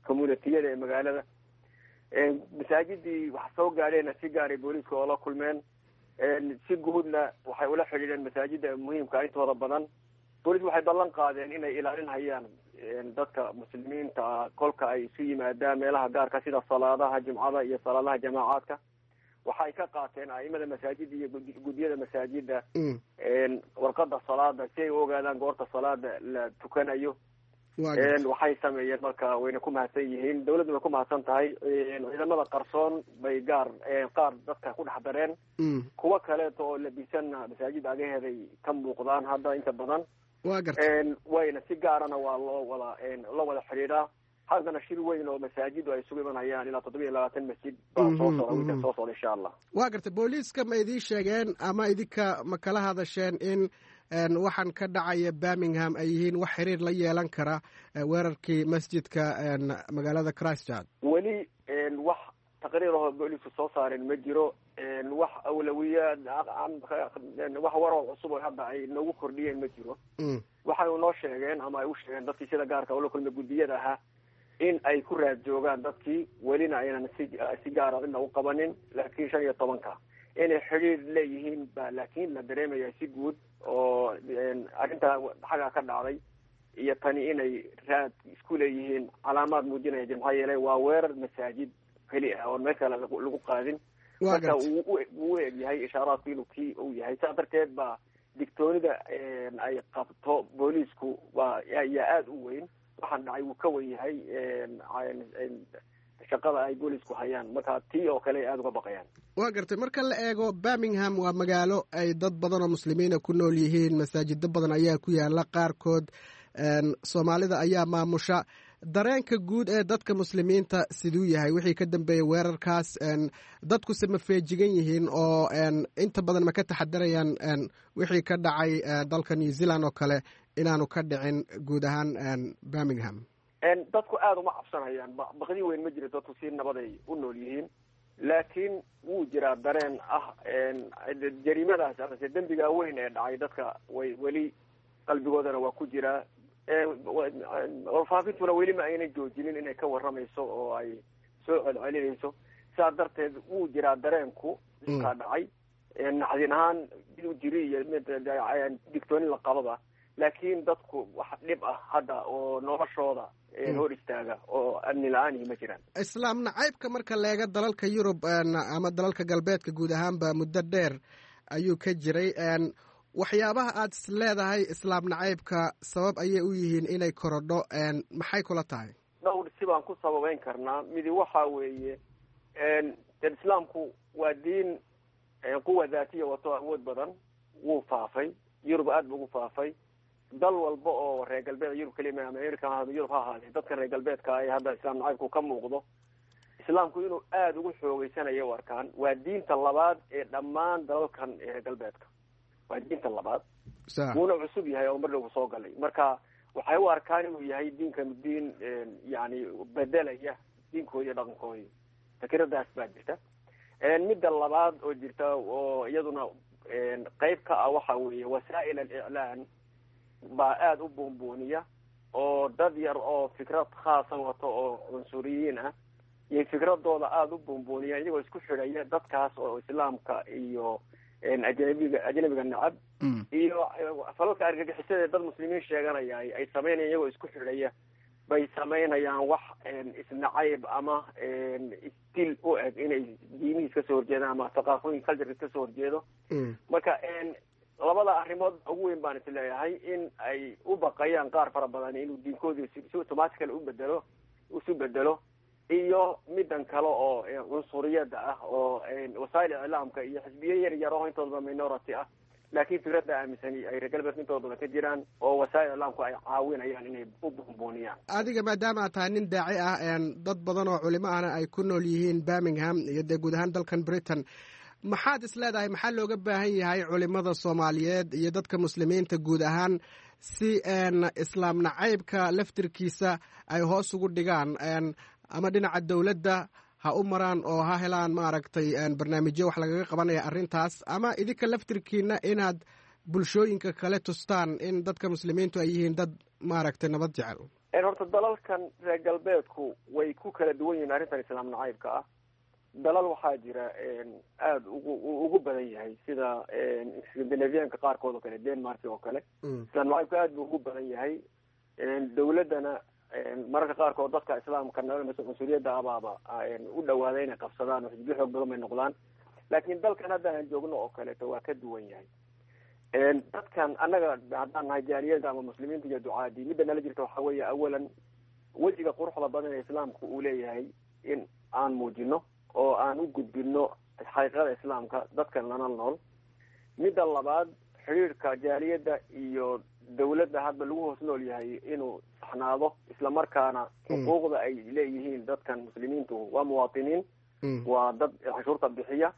communitiyada ee magaalada. masaajidii wax soo gaadheena si gaaray booliiska oo la kulmeen. si guudna waxay ula xidhiidheen masaajida muhiimka intooda badan. booliis waxay ballan qaadeen inay ilaalinhayaan dadka muslimiinta ah kolka ay isu yimaadaan meelaha gaarka sida salaadaha jumcada iyo salaadaha jamaacaadka. waxay ka qaateen a'imada masaajida iyo guddiyada masaajida warqada salaada si ay u ogaadaan goorta salaada la tukanayo. waxay sameeyeen marka wayna ku mahadsan yihiin. dawladdu way ku mahadsan tahay. ciidamada qarsoon bay gaar qaar dadka ku dhex dareen. kuwa kaleeto oo labisanna masaajida agaheeday ka muuqdaan hadda inta badan. wayna si gaarana waa loo wada loo wada xidhiidhaa. haddana shir weyn oo masaajidu ay isugu imanayaan ilaa toddoba iyo labaatan masjid baa soo socda wiilka soo socda insha allah. waa gartay booliiska ma idiin sheegeen ama idinka ma kala hadasheen in waxaan ka dhacaya Birmingham ay yihiin wax xiriir la yeelan kara weerarkii masjidka magaalada Christchurch? weli wax taqriir oo booliisku soo saareen ma jiro. wax awlawiyaad wax waro cusub oo hadda ay noogu kordhiyeen ma jiro. waxay noo sheegeen ama ay u sheegeen dadkii sida gaarka ula kulmay guddiyada ahaa in ay ku raad joogaan dadkii welina aynan si si gaara cidna u qabanin. laakiin shan iyo tobanka inay xidhiir leeyihiin baa laakiin la dareemaya si guud oo arrintaa xagaa ka dhacday iyo tani inay raad isku leeyihiin calaamaad muujinaya jir maxaa yeelay waa weerar masaajid keli ah oo meel kale lagu qaadin. marka uu u eg yahay ishaaraadku inuu kii uu yahay. saa darteed baa digtoonida ay qabto booliisku waa ayaa aada u weyn. waxaan dhacay wuu ka wen yahay shaqada ay booliisku hayaan. marka tii oo kale aada uga baqayaan. waa gartay marka la eego Birmingham waa magaalo ay dad badan oo muslimiina ku nool yihiin. masaajido badan ayaa ku yaala. qaarkood soomaalida ayaa maamusha. dareenka guud ee dadka muslimiinta siduu yahay wixii ka dambeeyay weerarkaas? dadku se ma feejigan yihiin oo inta badan ma ka taxadarayaan wixii ka dhacay dalka New Zealand oo kale inaanu ka dhicin guud ahaan Birmingham? dadku aada uma cabsanayaan. baqdi weyn ma jiro. dadku si nabaday u nool yihiin. laakiin wuu jiraa dareen ah jariimadaas amase dembiga weyn ee dhacay dadka way weli qalbigoodana waa ku jiraa. warfaafintuna weli ma aynan joojinin inay ka warramayso oo ay soo celcelinayso. sidaa darteed wuu jiraa dareenku iskaa dhacay. naxdin ahaan miduu jiri iyo mid digtoonin la qababa. laakiin dadku wax dhib ah hadda oo noloshooda hor istaaga oo amni la-aanihi ma jiraan. islaam nacaybka marka leega dalalka Yurub ama dalalka galbeedka guud ahaanba muddo dheer ayuu ka jiray. waxyaabaha aad is leedahay islaam nacaybka sabab ayay u yihiin inay korodho maxay kula tahay? dhowr si baan ku sababeyn karnaa. midi waxa weeye islaamku waa diin quwa daatiya wato awood badan. wuu faafay. yurub aada bu ugu faafay. dal walba oo reer galbeed yurub kelima ama america ha ahaado yurub ha ahaadee dadka reer galbeedka ay hadda islaam nacaybku ka muuqdo. islaamku inuu aada ugu xoogeysanayo u arkaan. waa diinta labaad ee dhammaan dalalkan reer galbeedka. waa diinta labaad. wuuna cusub yahay oo mar dhow soo galay. marka waxay u arkaan inuu yahay diinkan diin yani bedelaya diinkoodi iyo dhaqankoodi. fikiradaas baa jirta. midda labaad oo jirta oo iyaduna qayb ka ah waxa weeye wasaa'il aliclaan baa aada u buunbuuniya oo dad yar oo fikrad khaasa wato oo cunsuriyiin ah iyo fikradooda aada u buunbuuniya iyagoo isku xidhaya dadkaas oo islaamka iyo ajnabiga ajnabiga nacab iyo falalka argagixisada dad muslimiin sheeganaya ay sameynayaan iyagoo isku xidhaya bay samaynayaan wax isnacayb ama istil u eg inay diimihiis kasoo horjeedaan ama thaqaafooyin culture kasoo horjeedo. marka labada arrimood ugu weyn baan is leeyahay in ay u baqayaan qaar fara badan inuu diinkoodii si automatically u bedelo isu bedelo. iyo midan kale oo cunsuriyada ah oo wasaa'il iclaamka iyo xisbiye yar yar oo intooda minority ah laakiin fikradda aaminsan ay reer galbeed intooda badan ka jiraan oo wasaa'il iclaamku ay caawinayaan inay u buunbuuniyaan. adiga maadaama aad tahay nin daaci ah dad badan oo culimo ahna ay ku nool yihiin Birmingham iyo dee guud ahaan dalkan Britain, maxaad is leedahay maxaa looga baahan yahay culimada Soomaaliyeed iyo dadka muslimiinta guud ahaan si islaam nacaybka laftirkiisa ay hoos ugu dhigaan ama dhinaca dawladda ha u maraan oo ha helaan maaragtay barnaamijyo wax lagaga qabanaya arrintaas, ama idinka laftirkiina inaad bulshooyinka kale tustaan in dadka muslimiintu ay yihiin dad maaragtay nabad jecel? horta dalalkan reer galbeedku way ku kala duwan yihiin arrintan islaam nacaybka ah. dalal waxaa jira aada ugu ugu badan yahay sida scandinavianka qaarkood oo kale, denmark oo kale islaam nacaybka aada buu ugu badan yahay. dawladdana mararka qaarkood dadka islaamka mas-uuliyadda abaaba u dhawaada inay qabsadaan oo xisbiyo xoog badan bay noqdaan. laakiin dalkan hadda aan joogno oo kaleeto waa ka duwan yahay. dadkan annaga haddaan nahay jaaliyada ama muslimiinta iyo ducaadii, midda nala jirta waxaa weeye awalan wejiga quruxda badan ee islaamku uu leeyahay in aan muujino oo aan u gudbino xaqiiqada islaamka dadkan lana nool. midda labaad, xiriirka jaaliyadda iyo dawladda hadba lagu hoos nool yahay inuu saxnaado, islamarkaana xuquuqda ay leeyihiin dadkan muslimiintu waa muwaatiniin, waa dad cashuurta bixiya.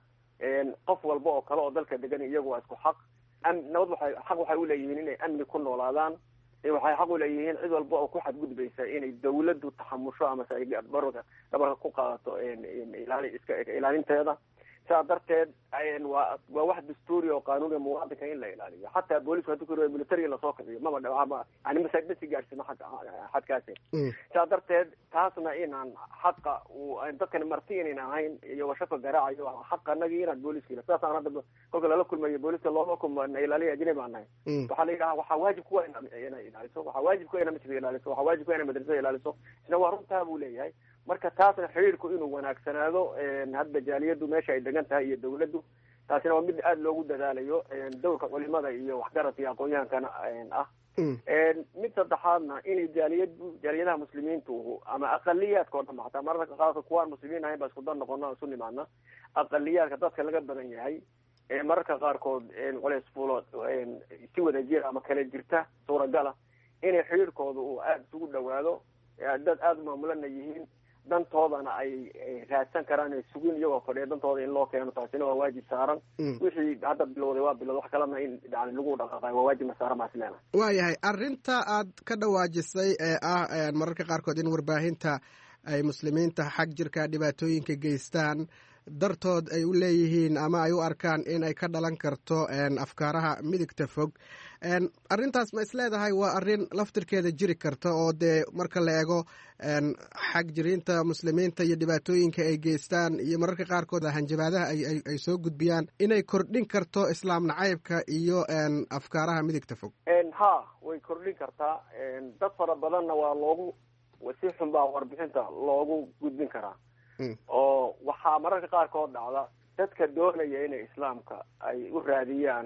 qof walba oo kale oo dalka degan iyagu waa isku xaq. nabad waxay xaq waxay uleeyihiin inay amni ku noolaadaan. waxay xaq uleeyihiin cid walba oo ku xadgudbaysa inay dawladdu taxamusho amase ay barka dhabarka ku qaadato ilaali iska ilaalinteeda. sidaa darteed waa waa wax dastuuri oo qaanuuni muwaadinka in la ilaaliyo. xataa booliisku haddii ku military lasoo kiciyo maba dhawaa yani masaajidasi gaadhsina xagga xadkaasi. sidaa darteed taasna inaan xaqa uu dadkan marti inayn ahayn iyo washaka garaacayo xaqa anagii inaad booliiska ila sidaasaan hadda kolka lala kulmayo booliiska looma kulma ilaaliya ajnabi baan nahay. waxaa la yidhaha waxaa waajib kuwa inay ilaaliso, waxaa waajib kuwa inay masjidka ilaaliso, waxaa waajib kuwa inay madrasada ilaaliso. isna waa runtaa buu leeyahay. marka taasna xiriirku inuu wanaagsanaado hadda jaaliyaddu meesha ay degan tahay iyo dawladdu, taasina waa mid aada loogu dadaalayo dowrka culimada iyo waxgaradka iyo aqoon-yahankana ah. mid saddexaadna inay jaaliyadu jaaliyadaha muslimiintu ama aqaliyaadka oo dhan ba xataa mararka qaarka kuwaan muslimiin ahayn baa isku dan noqona isu nimaadna. aqaliyaadka dadka laga badan yahay mararka qaarkood culays fuulo si wada jir ama kala jirta suuragala inay xiriirkooda uu aada isugu dhawaado, dad aada u maamulana yihiin, dantoodana ay raadsan karaan ay sugin iyagoo fadhiya dantooda in loo keeno. taasina waa waajib saaran. wixii hadda bilowday waa bilowday, wax kalena in yani lagu dhaqaaqayo waa waajibna saaran baa isleena. waayahay arrinta aad ka dhawaajisay ee ah mararka qaarkood in warbaahinta ay muslimiinta xag jirka dhibaatooyinka geystaan dartood ay u leeyihiin ama ay u arkaan in ay ka dhalan karto afkaaraha midigta fog. arrintaas ma isleedahay waa arrin laftirkeeda jiri karta oo dee marka la eego xag jiriinta muslimiinta iyo dhibaatooyinka ay geystaan iyo mararka qaarkood hanjabaadaha ay soo gudbiyaan inay kordhin karto islaam nacaybka iyo afkaaraha midigta fog? ha way kordhin kartaa. dad fara badanna waa loogu si xun baa warbixinta loogu gudbin karaa. oo waxaa mararka qaarkood dhacda dadka doonaya inay islaamka ay u raadiyaan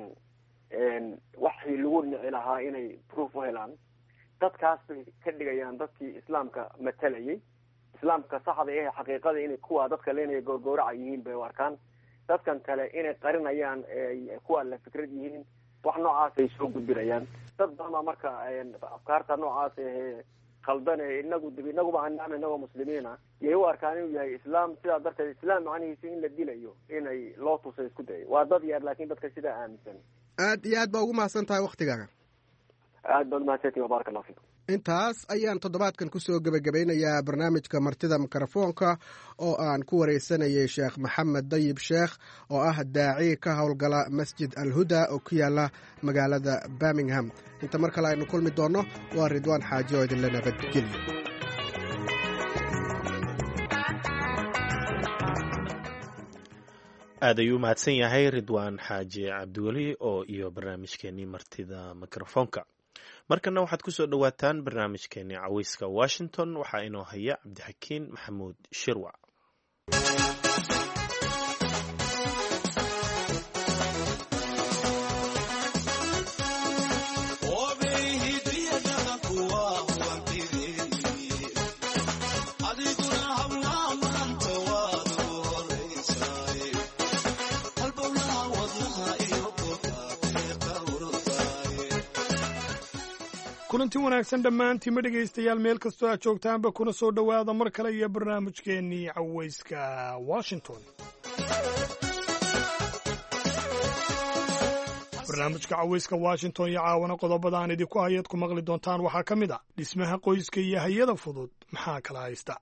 waxii lagu nici lahaa inay proof u helaan. dadkaas bay ka dhigayaan dadkii islaamka matalayay, islaamka saxda ee xaqiiqada inay kuwa dadka leenaya goorgooraca yihiin bay u arkaan. dadkan kale inay qarinayaan kuwa la fikrad yihiin, wax noocaas ay soo gudbinayaan. dad badan baa marka afkaarta noocaas ee qaldan ee inagu dib inaguba hanaan inagoo muslimiina yay u arkaan inuu yahay islaam. sidaa darteed islaam macnihiisa in la dilayo inay loo tuso isku dayo. waa dad yar laakiin dadka sidaa aaminsan. aad iyo aad baa ugu mahadsan tahay waktigaaga. aad baad umahadsantihi wabaaraka allahu fiikum. intaas ayaan toddobaadkan kusoo gebagabeynayaa barnaamijka martida mikrofoonka oo aan ku wareysanayay sheekh maxamed dayib sheekh oo ah daaci ka howlgala masjid alhuda oo ku yaala magaalada birmingham. inta mar kale aynu kulmi doonno waa ridwaan xaaji oo idinla nabadgelyo. aad ayuu mahadsan yahay ridwaan xaaji cabdiweli oo iyo barnaamijkeenii martida mikrofoonka. markana waxaad ku soo dhowaataan barnaamijkeenii caweyska washington. waxaa inoo haya cabdixakiin maxamuud shirwac. kulanti wanaagsan dhammaantiinma dhegaystayaal meel kastoo aad joogtaanba kuna soo dhowaada mar kale iyo barnaamijkeennii caweyska washington. barnaamijka caweyska washington iyo caawana qodobada aan idinku hayaad ku maqli doontaan waxaa ka mid a dhismaha qoyska iyo hayada fudud maxaa kala haysta.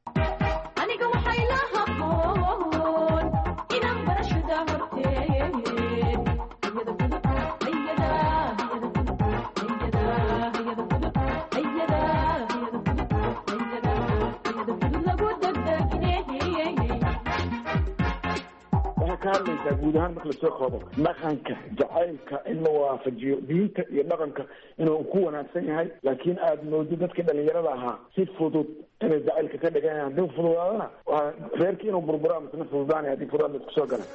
ka hadlaysaa guud ahaan marka lasoo koobo dhaqanka jacaylka in la waafajiyo diinta iyo dhaqanka inuu ku wanaagsan yahay, laakiin aada moodo dadka dhalinyarada ahaa si fudud inay jacaylka ka dhigan yahay. haddii fududaadana waa reerkii inuu burbura misna fududaanaya haddii fududaad la isku soo gala.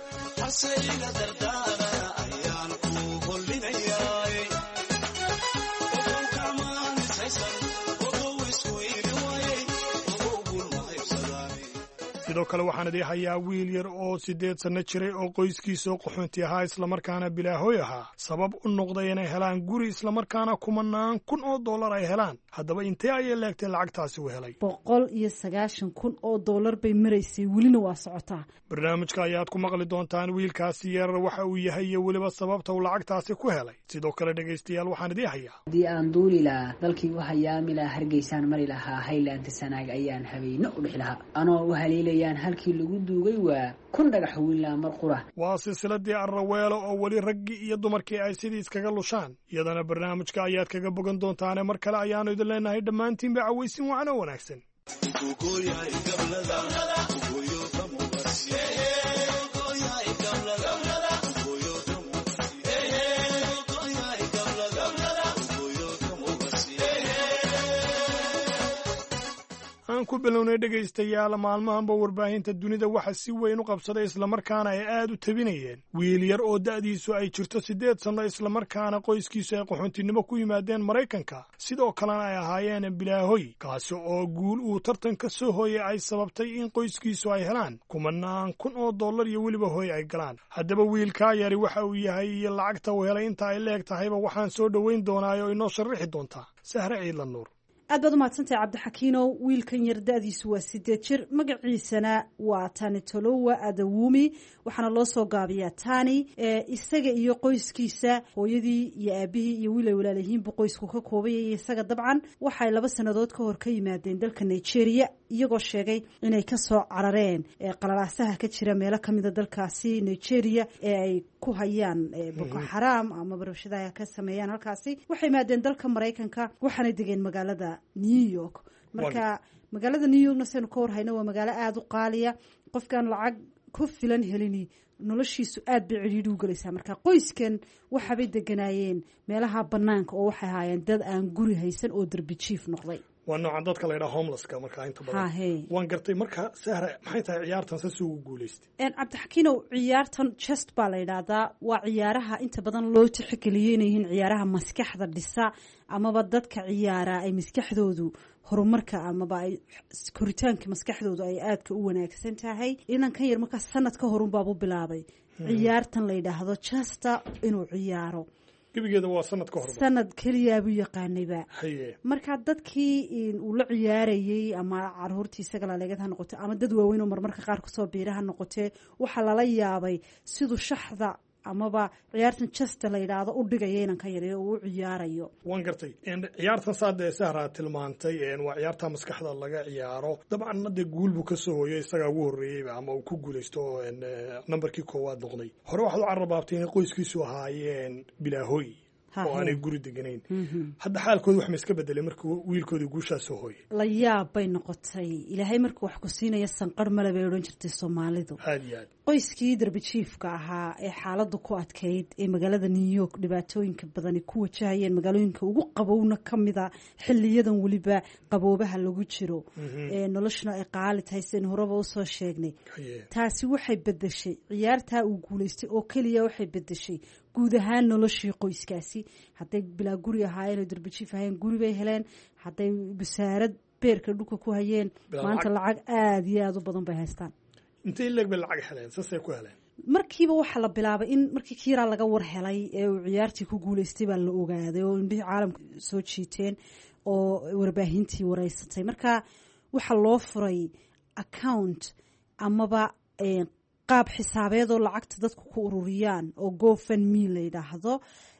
sidoo kale waxaan idii hayaa wiil yar oo siddeed sanno jiray oo qoyskiisao qaxoonti ahaa islamarkaana bilaahoy ahaa sabab u noqday inay helaan guri islamarkaana kumanaan kun oo dollar ay helaan. haddaba intee ayay leegtay lacagtaasi u helay? boqol iyo sagaashan kun oo dollar bay maraysay, welina waa socotaa. barnaamijka ayaad ku maqli doontaan wiilkaasi yar waxa uu yahay iyo weliba sababta uu lacagtaasi ku helay. sidoo kale dhegaystayaal waxaan idii hayaa haddii aan duuli lahaa dalkii u hayaami lahaa hargeysaan mari lahaa haylaanta sanaag ayaan habeyno u dhixi lahaa anoo u haliilaya halkii lagu duugay waa kun dhagax wiilaa mar qura. waa silsiladii arraweelo oo weli raggii iyo dumarkii ay sidii iskaga lushaan. iyadana barnaamijka ayaad kaga bogan doontaane mar kale ayaanu idin leenahay dhammaantiinba cawaysin wacno wanaagsan. aan ku bilownay dhegaystayaal maalmahanba warbaahinta dunida waxa si weyn u qabsaday islamarkaana ay aad u tabinayeen wiil yar oo da'diisu ay jirto siddeed sanno islamarkaana qoyskiisu ay qaxoontinimo ku yimaadeen Maraykanka, sidoo kalena ay ahaayeen bilaahoy, kaasi oo guul uu tartan ka soo hooyay ay sababtay in qoyskiisu ay helaan kumanaan kun oo dollar iyo weliba hooy ay galaan. haddaba wiilkaa yari waxa uu yahay iyo lacagta uu helay inta ay leeg tahayba waxaan soo dhoweyn doonaa oo inoo sharrixi doontaa Sahre Ciidla Nuur. aad baad umahadsantahay cabdixakiinow. wiilkan yar da-diisu waa sideed jir, magaciisana waa tani tolowa adawumi, waxaana loo soo gaabiyaa tani. isaga iyo qoyskiisa, hooyadii iyo aabihii iyo wiil ay walaalayihiinbu qoysku ka koobayay isaga dabcan waxay laba sannadood ka hor ka yimaadeen dalka Nigeria, iyagoo sheegay inay ka soo carareen qalalaasaha ka jira meelo ka mida dalkaasi Nigeria ee ay ku hayaan Boko Haram ama barashada ka sameeyaan halkaasi. waxay yimaadeen dalka Maraykanka, waxaana degeen magaalada New York. marka magaalada New York nasaynu ka warhayna waa magaalo aada u qaaliya, qofkaan lacag ku filan helini noloshiisu aad bay cidhiidhi u galaysaa. marka qoyskan waxabay deganaayeen meelaha banaanka oo waxay ahaayeen dad aan guri haysan oo darbi jiif noqday. waa noocan dadka la yidhaha homelesska markaa inta badan. waan gartay. marka Sahra, maxay tahay ciyaartan sasi ugu guulaystay? cabdixakiinow, ciyaartan chest baa la yidhaahdaa. waa ciyaaraha inta badan loo tixgeliyey inay yihiin ciyaaraha maskaxda dhisa, amaba dadka ciyaara ay maskaxdoodu horumarka amaba ay koritaanka maskaxdoodu ay aadka u wanaagsan tahay. inankan yar markaa sanad ka horun baabu bilaabay ciyaartan la yidhaahdo chesta inuu ciyaaro. gebigeeda waa sanad ka hor sanad keliyaabuu yaqaanayba. markaa dadkii uu la ciyaarayey ama caruurtii isaga laleegad ha noqote ama dad waaweyn oo marmarka qaar kusoo biira ha noqotee, waxaa lala yaabay siduu shaxda amaba ciyaartan chesta la yidhaahdo u dhigaya inanka yare oo u ciyaarayo. waan gartay. ciyaartan saadee Sahra tilmaantay waa ciyaarta maskaxda laga ciyaaro. dabcan hadee guul buu ka soo hooyay, isagaa ugu horreeyeyba ama uu ku guulaysto nambarkii koowaad noqday. hore waxaad u carrabaabtay inay qoyskiisu ahaayeen bilaahoy oo aanay guri deganayn. hadda xaalkooda wax ma iska bedelay markuu wiilkoodii guushaa soo hooyay? la yaab bay noqotay. ilaahay markuu wax ku siinaya sanqar male bay odhan jirtay Soomaalidu. aad iyo aad. qoyskii darbi jiifka ahaa ee xaaladdu ku adkayd ee magaalada New York dhibaatooyinka badani ku wajahayeen, magaalooyinka ugu qabowna ka mida xiliyadan weliba qaboobaha lagu jiro, ee noloshuna ay qaali tahay sideen horeba usoo sheegnay. taasi waxay bedeshay ciyaartaa uu guulaystay oo keliya waxay bedeshay guud ahaan noloshii qoyskaasi. hadday bilaa guri ahaayeen oo darbi jiif ahaayeen guri bay heleen, hadday basaarad beerka dhulka ku hayeen maanta lacag aada iyo aada u badan bay haystaan. intay leeg bay lacag heleen? sasay ku heleen? markiiba waxaa la bilaabay in markii kiiraa laga war helay ee uu ciyaartii ku guulaystay baa la ogaaday oo indhihii caalamka soo jiiteen oo warbaahintii wareysatay. marka waxaa loo furay account amaba qaab xisaabeed oo lacagta dadku ku ururiyaan oo GoFundMe la yidhaahdo.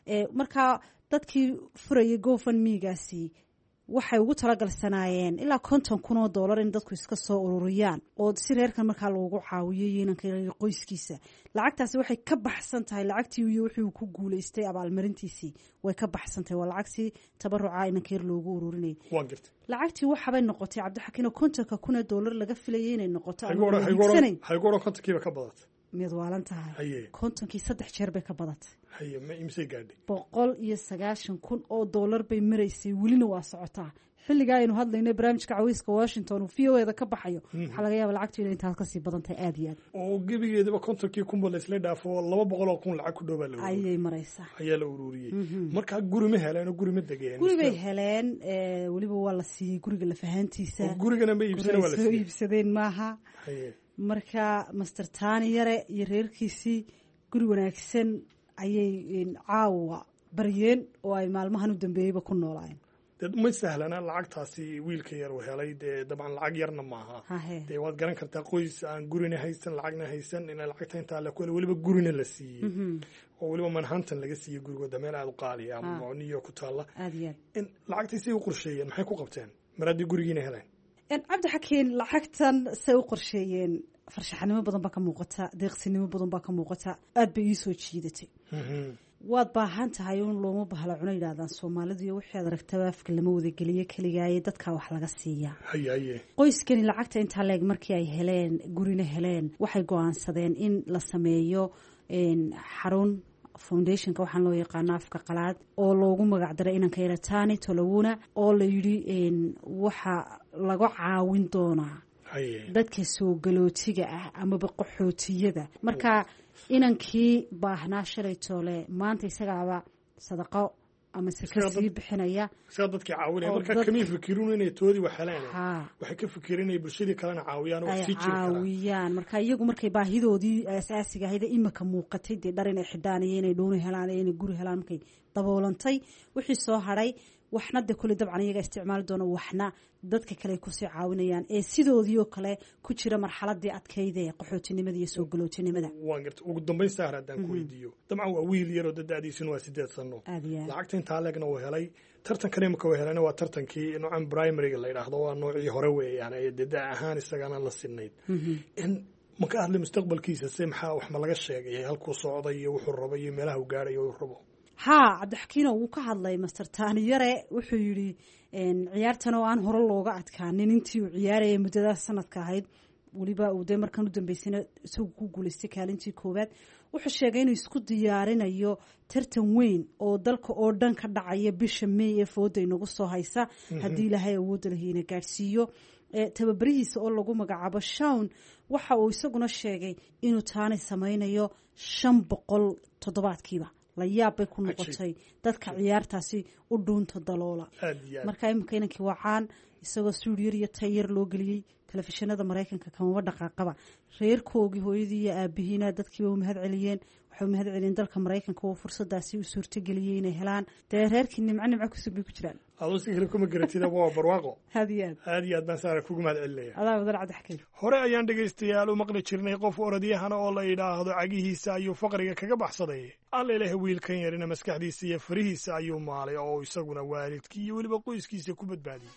marka dadkii furayay GoFundMe-gaasi waxay ugu talagalsanaayeen ilaa konton kun oo dollar in dadku iska soo ururiyaan oo si reerkan markaa loogu caawiyay inanka qoyskiisa. lacagtaasi waxay ka baxsan tahay lacagtii iyo wixii uu ku guulaystay abaalmarintiisii way ka baxsan tahay. waa lacagtii tabaruca inanka yar loogu ururinayay. waan gartay. lacagtii waxabay noqotay cabdixakiin oo kontonka kun oo dollar laga filayay inay noqoto. haygooro kontonkiiba ka badatay. mid waalan tahay kontonkii saddex jeer bay ka badatay haye ma imsay gaadhay boqol iyo sagaashan kun oo dollar bay maraysay welina waa socotaa xilligaa aynu hadlayno barnaamijka caweyska washington uu v o eda ka baxayo waxaa laga yaaba lacagtu inay intaas kasii badan tahay aada iyo aad oo gebigeedaba kontonkii kunba laysla dhaafo laba boqol oo kun lacag ku dhow baa la ayay maraysaa ayaa la ururiyey markaa guri ma heleen oo guri ma degeen guri bay heleen weliba waa la siiyey guriga lafahaantiisa gurigana ma iibsana waa la siiyey iibsadeen maaha marka master tani yare iyo reerkiisii guri wanaagsan ayay caawa baryeen oo ay maalmahan u dambeeyeyba ku noolaayeen ma sahlana lacagtaasi wiilka yar uu helay dee dabcan lacag yarna maaha dee waad garan kartaa qoys aan gurina haysan lacagna haysan in lacagta intaa la kule weliba gurina la siiyey oo weliba manhattan laga siiyey gurigooda meel aada u qaaliya ama new york ku taalla in lacagtaysay u qorsheeyeen maxay ku qabteen mar haddii gurigiina heleen cabdixakiin lacagtan say u qorsheeyeen farshaxanimo badan baa ka muuqata deeqsinimo badan baa ka muuqata aada bay ii soo jiidatay waad baahan tahay un looma bahla cuno yidhahdaan soomaalidu iyo wixii aad aragtaba afka lama wadageliyo keligaaye dadkaa wax laga siiyaa qoyskani lacagta intaa leeg markii ay heleen gurina heleen waxay go-aansadeen in la sameeyo xarun foundationka waxaan loo yaqaano afka qalaad oo loogu magac daray inanka yara tani tolowuna oo la yidhi waxa laga caawin doonaa dadka soo galootiga ah amaba qaxootiyada marka inankii baahnaa shalay toole maanta isagaaba sadaqo ama se kasii bixinaya isaga dadkii caawinaya marka kamay fikirin inay toodii wax heleen waxay ka fikireen inay bulshadii kalena caawiyaan oo sii jiri karaan caawiyaan marka iyagu markay baahidoodii asaasiga ahayd imika muuqatay dee dhar inay xidhaan iyo inay dhuuni helaan iyo inay guri helaan markay daboolantay wixii soo hadhay waxna de kule dabcan iyaga isticmaali doono waxna dadka kale kusii caawinayaan ee sidoodii oo kale ku jira marxaladii adkayda ee qaxootinimada iyo soo galootinimada waan garta ugu dambeyn sahar haddaan ku weydiiyo dabcan waa wiil yaroo dadaadiisuna waa sideed sano lacagta intaa leegna uu helay tartankan imika uu helayna waa tartankii noocan primaryga la yidhaahdo waa noocii hore weeyaan ee dada ahaan isagana la sinayd in ma ka hadlay mustaqbalkiisa se maxaa wax ma laga sheegay halkuu socday iyo wuxuu rabay iyo meelaha uu gaadhay uu rabo haa cabdixakiino wuu ka hadlay master tani yare wuxuu yidhi ciyaartan oo aan hore looga adkaanin intii uu ciyaarayay muddadaas sanadka ahayd weliba uu dee markan u dambeysana isagu ku guulaystay kaalintii koowaad wuxuu sheegay inuu isku diyaarinayo tartan weyn oo dalka oo dhan ka dhacaya bisha may ee fooda inagu soo haysa haddii ilaahay awoodda lahiina gaadhsiiyo tababarihiisa oo lagu magacaabo shawn waxa uu isaguna sheegay inuu taani samaynayo shan boqol toddobaadkiiba la yaab bay ku noqotay dadka ciyaartaasi u dhuunta daloola marka iminka inankii wacaan isagoo stuudiyar iyo tayar loo geliyey telefishinada maraykanka kamaba dhaqaaqaba reerkoogii hooyadii iyo aabihiina dadkiiba u mahad celiyeen waxay u mahad celiyeen dalka maraykanka oo fursadaasi u suurtageliyey inay helaan dee reerkii nimco nimco kusug bay ku jiraan adoo si kale kuma garatida waa barwaaqo aad iyo aad aad iyo aad baan saara kugu mahad celinaya adaa wadan cabdixakiin hore ayaan dhegaystayaal u maqli jirnay qof orodiyahana oo la yidhaahdo cagihiisa ayuu faqriga kaga baxsaday alla ilaah wiilkan yarina maskaxdiisa iyo farihiisa ayuu maalay oo isaguna waalidkii iyo weliba qoyskiisa ku badbaadiyey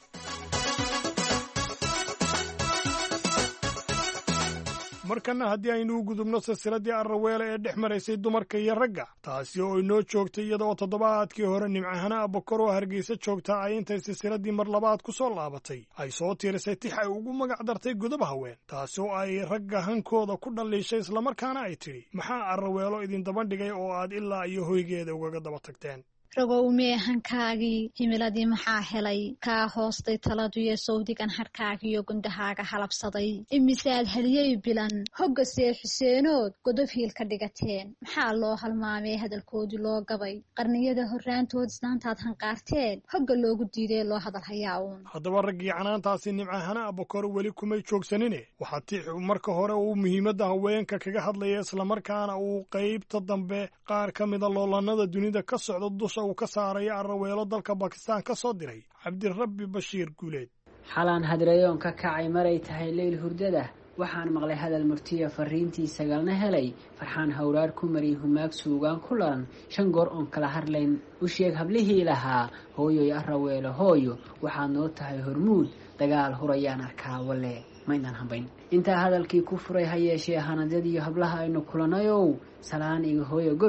markana haddii aynu u gudubno silsiladii arraweele ee dhex maraysay dumarka iyo ragga taasi oo inoo joogtay iyada oo toddobaadkii hore nimcahana abakor oo hargeysa joogtaa ay intay silsiladii mar labaad ku soo laabatay ay soo tiirisay tix ay ugu magac dartay godob haween taasi oo ay ragga hankooda ku dhaliishay islamarkaana ay tidhi maxaa arraweelo idin daba dhigay oo aad ilaa iyo hoygeeda ugaga daba tagteen ragow mee hankaagii himiladii maxaa helay kaa hoostay taladuyo sawdigan harkaagiyo gundahaaga halabsaday imisaad haliyey bilan hogga see xuseenood godob hiil ka dhigateen maxaa loo halmaamee hadalkoodii loo gabay qarniyada horraantood isnaantaad hanqaarteen hogga loogu diidee loo hadal hayaa uun haddaba raggii canaantaasi nimcahana abakor weli kumay joogsanine waxaa tix marka hore uu muhiimadda haweenka kaga hadlaya islamarkaana uu qaybta dambe qaar ka mida loolanada dunida ka socda dusha uu ka saaraya arraweelo dalka bakistaan ka soo diray cabdirabbi bashiir guuleed xalaan hadreeyoon ka kacay maray tahay leyl hurdada waxaan maqlay hadal murtiya fariintii sagalna helay farxaan hawraar ku mariy humaag suugaan ku laran shan goor oon kala harlayn u sheeg hablihii lahaa hooyoy arraweelo hooyo waxaad noo tahay hormuud dagaal hurayaan arkaa walle maynaan hambayn intaa hadalkii ku furay ha yeeshee hanadyadiiyo hablaha aynu kulanayow salaan iga hooyo gobax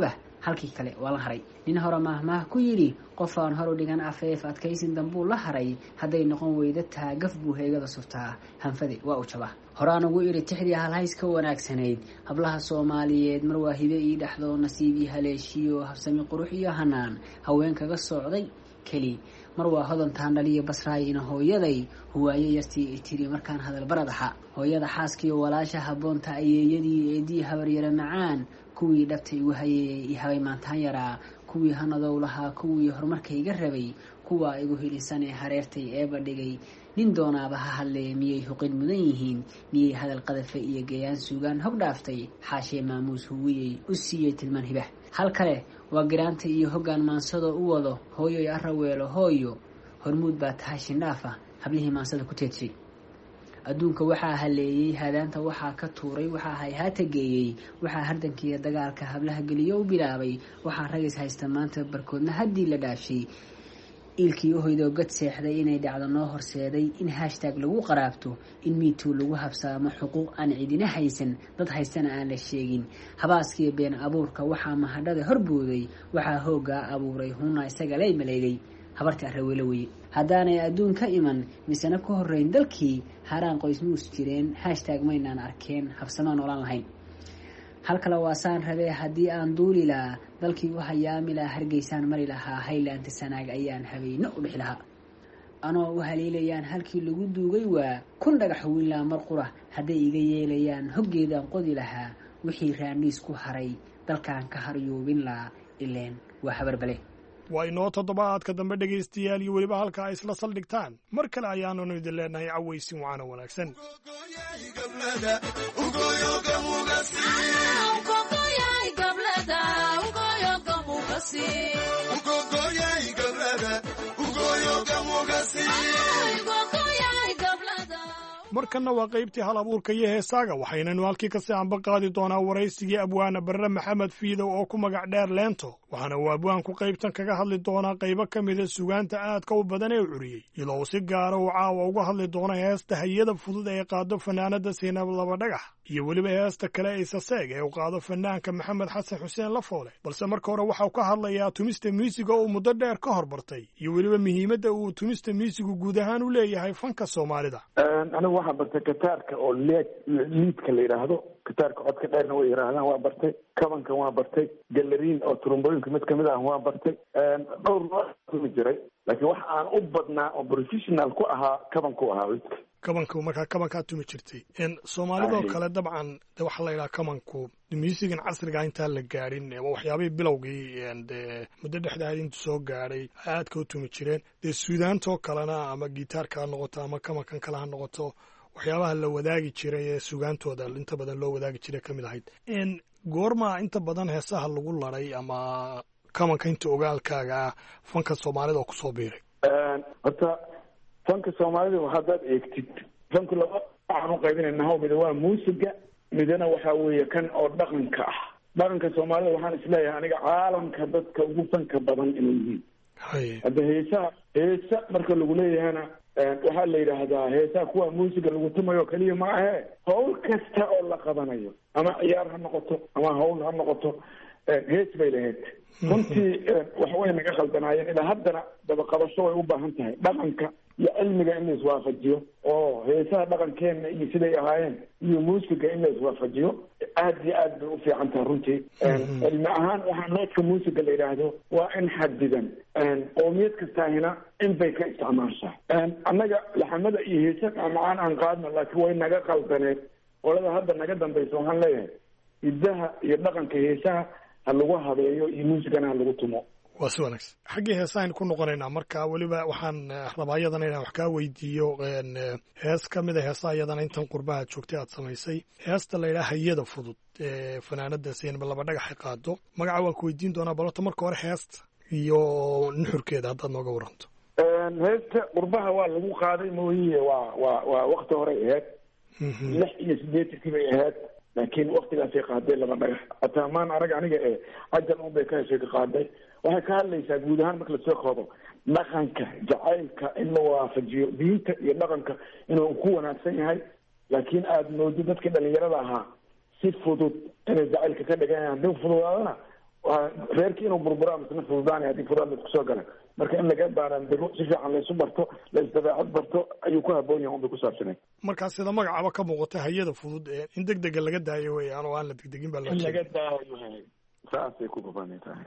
halkii kale waa la haray. nin hore maahmaah ku yidhi qof aan hor u dhigan afeef adkaysin dambuu la haray, hadday noqon weyda taagaf buu heegada suftaa, hanfade waa u jabaa. horaan ugu idhi tixdii halhays ka wanaagsanayd, hablaha soomaaliyeed mar waa hibe ii dhexdo nasiib ii haleeshiyo habsami qurux iyo hanaan haween kaga socday keli, mar waa hodantaan dhaliyo basraay ina hooyaday huwaayo yartii i tiri markaan hadal baradaxa. hooyada xaaskiiyo walaasha habboonta ayeeyadii eedii habaryara macaan, kuwii dhabta igu hayay i habay maantaan yaraa, kuwii hanadow lahaa kuwii horumarkayga rabay, kuwaa igu hidhisan ee hareertay eeba dhigay. nin doonaaba ha hadlee miyay huqin mudan yihiin, miyay hadal qadafa iyo gayaan suugaan hog dhaaftay, xaashee maamuus huwiyey u siiyey tilmaan hibah. hal kale waa giraanta iyo hoggaan maansado u wado, hooyoy araweelo hooyo hormuud baa tahay shindhaafa, hablihii maansada ku teedshay. adduunka waxaa haleeyey hadaanta waxaa ka tuuray, waxaa hayhaata geeyey, waxaa hardankiiyo dagaalka hablaha geliyo u bilaabay, waxaa ragis haysta maanta barkoodna haddii la dhaafshay. iilkii uhoydoo gad seexday inay dhacdo noo horseeday, in hashtaag lagu qaraabto, in miituu lagu habsaamo xuquuq aan cidina haysan, dad haystana aan la sheegin. habaaskiiyo been abuurka waxaa mahadhada horbooday, waxaa hooggaa abuuray hunna isaga lay maleegay, habartii arraweelo weye. haddaanay adduun ka iman misena ku horrayn dalkii, haraan qoys muus jireen, hashtaag maynaan arkeen, habsamaan oolaan lahayn. hal kale waasaan rabee haddii aan duuli lahaa, dalkii u hayaami lahaa, hargeysaan mari lahaa, haylaanta sanaag ayaan habeeno u dhix lahaa. anoo u haliilayaan halkii lagu duugay waa, kun dhagax huwin lahaa mar qura, hadday iga yeelayaan hoggeedaan qodi lahaa, wixii raandhiis ku haray dalkaan ka haryuubin lahaa, ileen waa habarbale. waa inoo toddobaadka dambe dhegaystayaal iyo weliba halka ay isla saldhigtaan. mar kale ayaananu idin leenahay cawaysin waana wanaagsan. markanna waa qaybtii hal abuurka iyo heesaaga, waxaynanu halkii kasii anba qaadi doonaa waraysigii abwaana barre maxamed fiidow oo ku magac dheer leento. waxaana uu abwaanku qaybtan kaga hadli doonaa qaybo ka mida sugaanta aadka u badan ee u curiyey, iyadoo uu si gaara uu caawa uga hadli doono heesta hayada fudud ee qaado fanaanada Saynab Laba Dhagax, iyo weliba heesta kale ee Isaseeg ee uu qaado fanaanka Maxamed Xasan Xuseen Lafoole. balse marka hore waxau ka hadlayaa tumista miisiga uu muddo dheer ka hor bartay, iyo weliba muhiimadda uu tumista miisigu guud ahaan u leeyahay fanka Soomaalida. anigu waxaa bartay kataarka oo leed liidka la yidhaahdo, kataarka codka dheerna way yidhaahdaan waa bartay, kabankan waa bartay, galariin oo turumbooyinka mid kamid ah waa bartay. dhowr noo tumi jiray, laakiin wax aan u badnaa oo professional ku ahaa kabanku ahaa wiidka. kabanku markaa kabankaa tumi jirtay. soomaalidoo kale dabcan de waxaa la yidhaha kabanku musigan casriga intaan la gaadhin waxyaabihii bilowgii de muddo dhexdaad intu soo gaadhay aadka u tumi jireen. dee suudaantoo kalena ama gitaarka ha noqoto ama kabankan kale ha noqoto, waxyaabaha la wadaagi jiray ee sugaantooda inta badan loo wadaagi jiray ka mid ahayd. goormaa inta badan heesaha lagu laday ama kabanka inta ogaalkaaga ah fanka soomaalida oo kusoo biiray? horta fanka soomaalida haddaad eegtid, fanku laba waxaan u qaybinaynaha, mida waa muusiga, midana waxaa weeye kan oo dhaqanka ah. dhaqanka soomaalida waxaan isleeyahay aniga caalamka dadka ugu fanka badan inay yihiin. hadda heesaha heesa marka lagu leeyahana waxaa la yidhaahdaa heesaha kuwa muusiga lagu tumayo keliya ma ahe, hawl kasta oo la qabanayo ama ciyaar ha noqoto ama hawl ha noqoto hees bay lahayd. runtii waxway naga khaldanaayeen, ilaa haddana dabaqabasho way u baahan tahay. dhaqanka iyo cilmiga in la iswaafajiyo, oo heesaha dhaqankeena iyo siday ahaayeen iyo muusiga in la iswaafajiyo aad iyo aad bay u fiican tahay runtii. cilmi ahaan waxaa noodka muusiga la yidhaahdo waa in xadidan, qoomiyad kastaahina in bay ka isticmaashaa. annaga laxamada iyo heesaha macaan aan qaadno, laakiin way naga qaldaneed. qolada hadda naga dambaysa waxaan leeyahay hidaha iyo dhaqanka heesaha ha lagu habeeyo iyo muusigana ha lagu tumo. waa si wanaagsan. xaggii heesahaynu ku noqonaynaa marka. weliba waxaan rabaa iyadana inaan wax kaa weydiiyo hees ka mid a heesaha iyadana intan qurbaha joogtay aad samaysay, heesta la yidhaha hayada fudud ee fanaanada Saynab Laba Dhagax qaado. magaca waan ku weydiin doonaa, balota marka hore heesta iyo nuxurkeeda haddaad nooga waranto. heesta qurbaha waa lagu qaaday mooyiye waa waa waa wakti hore ahayd, lix iyo sideetankii bay ahayd, laakiin waktigaasay qaaday Laba Dhagax. hataa maan arag aniga ee cajal un bay ka heshay ka qaaday. waxay ka hadlaysaa guud ahaan marka lasoo koobo dhaqanka, jacaylka in la waafajiyo diinta iyo dhaqanka inuu ku wanaagsan yahay, laakiin aada moodo dadkii dhalinyarada ahaa si fudud inay jacaylka ka dhiganayaan. haddii fududaadana waa reerkii inuu burburaa misna fududaanay haddii fudaad la isku soo galan marka in laga baaraan dego si fiican laysu barto la isdabeecad barto ayuu ku haboon yahay unbay ku saabsanay markaa sida magacaba ka muuqata hayada fudud ee in deg dega laga daayo weeyaan oo aan la degdegin baa loo in laga daayo saasay ku gobanay tahay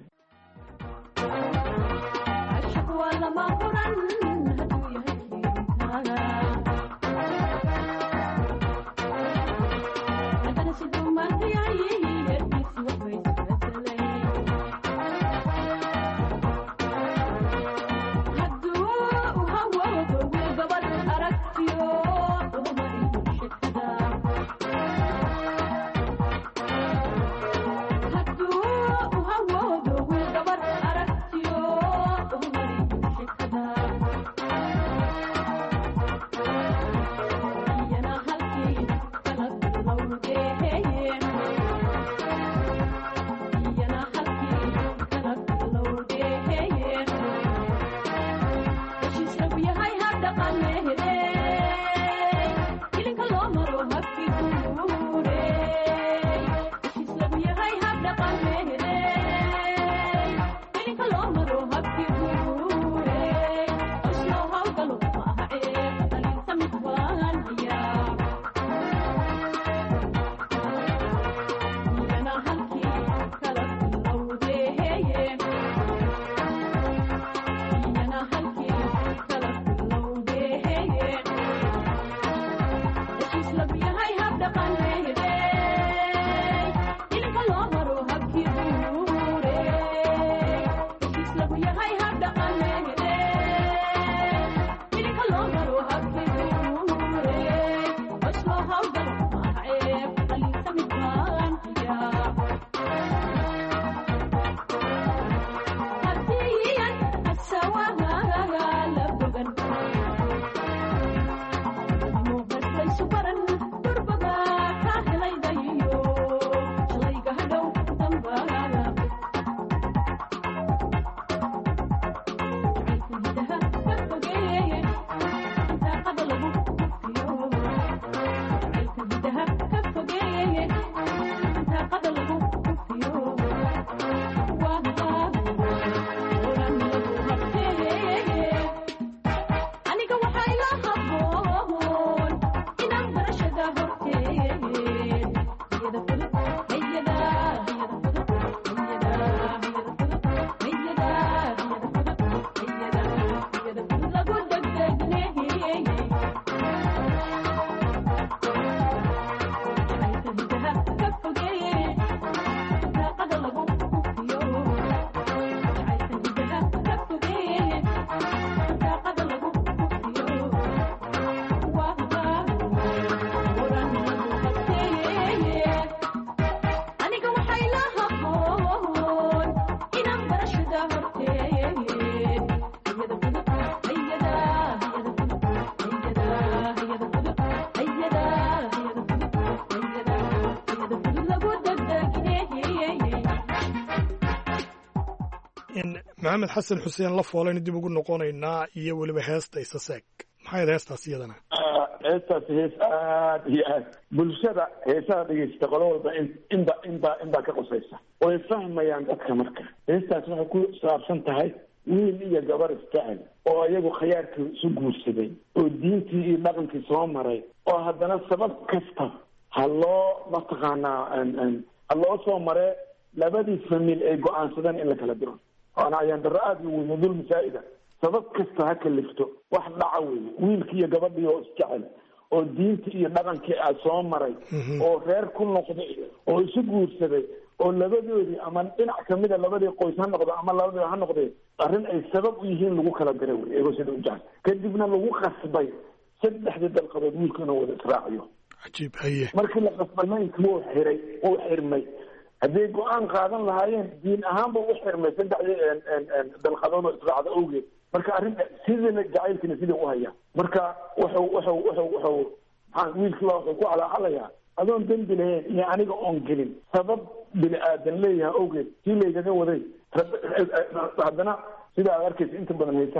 maxamed xasan xuseen la foolayna dib ugu noqonaynaa iyo weliba heesta isaseeg maxay heestaas iyadana heestaas hees aad iyo aad bulshada heesaha dhegeysta qolo walba in inba inba inbaa ka qosaysa way fahmayaan dadka marka heestaas waxay ku saabsan tahay wiil iyo gabar isjecel oo iyagu khayaarkii isu guursaday oo diintii iyo dhaqankii soo maray oo haddana sabab kasta ha loo mataqaanaa ha loo soo maree labadii famil ay go-aansadeen in la kala diro waana ayaan darro aada u weyn dulmi saa'ida sabab kasta ha kalifto wax dhaca wey wiilkii iyo gabadhii oo isjecel oo diintii iyo dhaqankii a soo maray oo reer ku noqday oo isu guursaday oo labadoodii ama dhinac kamida labadii qoys ha noqdo ama labadii ha noqdee arrin ay sabab u yihiin lagu kala dira wey iyagoo sida u jecel kadibna lagu khasbay saddexdii dalqadood wiilku inuu wada israaciyo cajiib haye markii la khasbay maynki wuu xiray wuu xirmay hadday go-aan qaadan lahaayeen diin ahaanba u xirmay saddexdii dalqadood oo israacda awgeed marka arrin sidina jacaylkiina sidii u hayaa marka wuxuu wuxuu wuxuu wuxuu maxaa wiilkii baa wuxuu ku calaacalayaa adoon dembi lahayn iyo aniga oon gelin sabab bini aadan leeyahay awgeed sii laygaga waday haddana sida aad arkaysa inta badan haysaha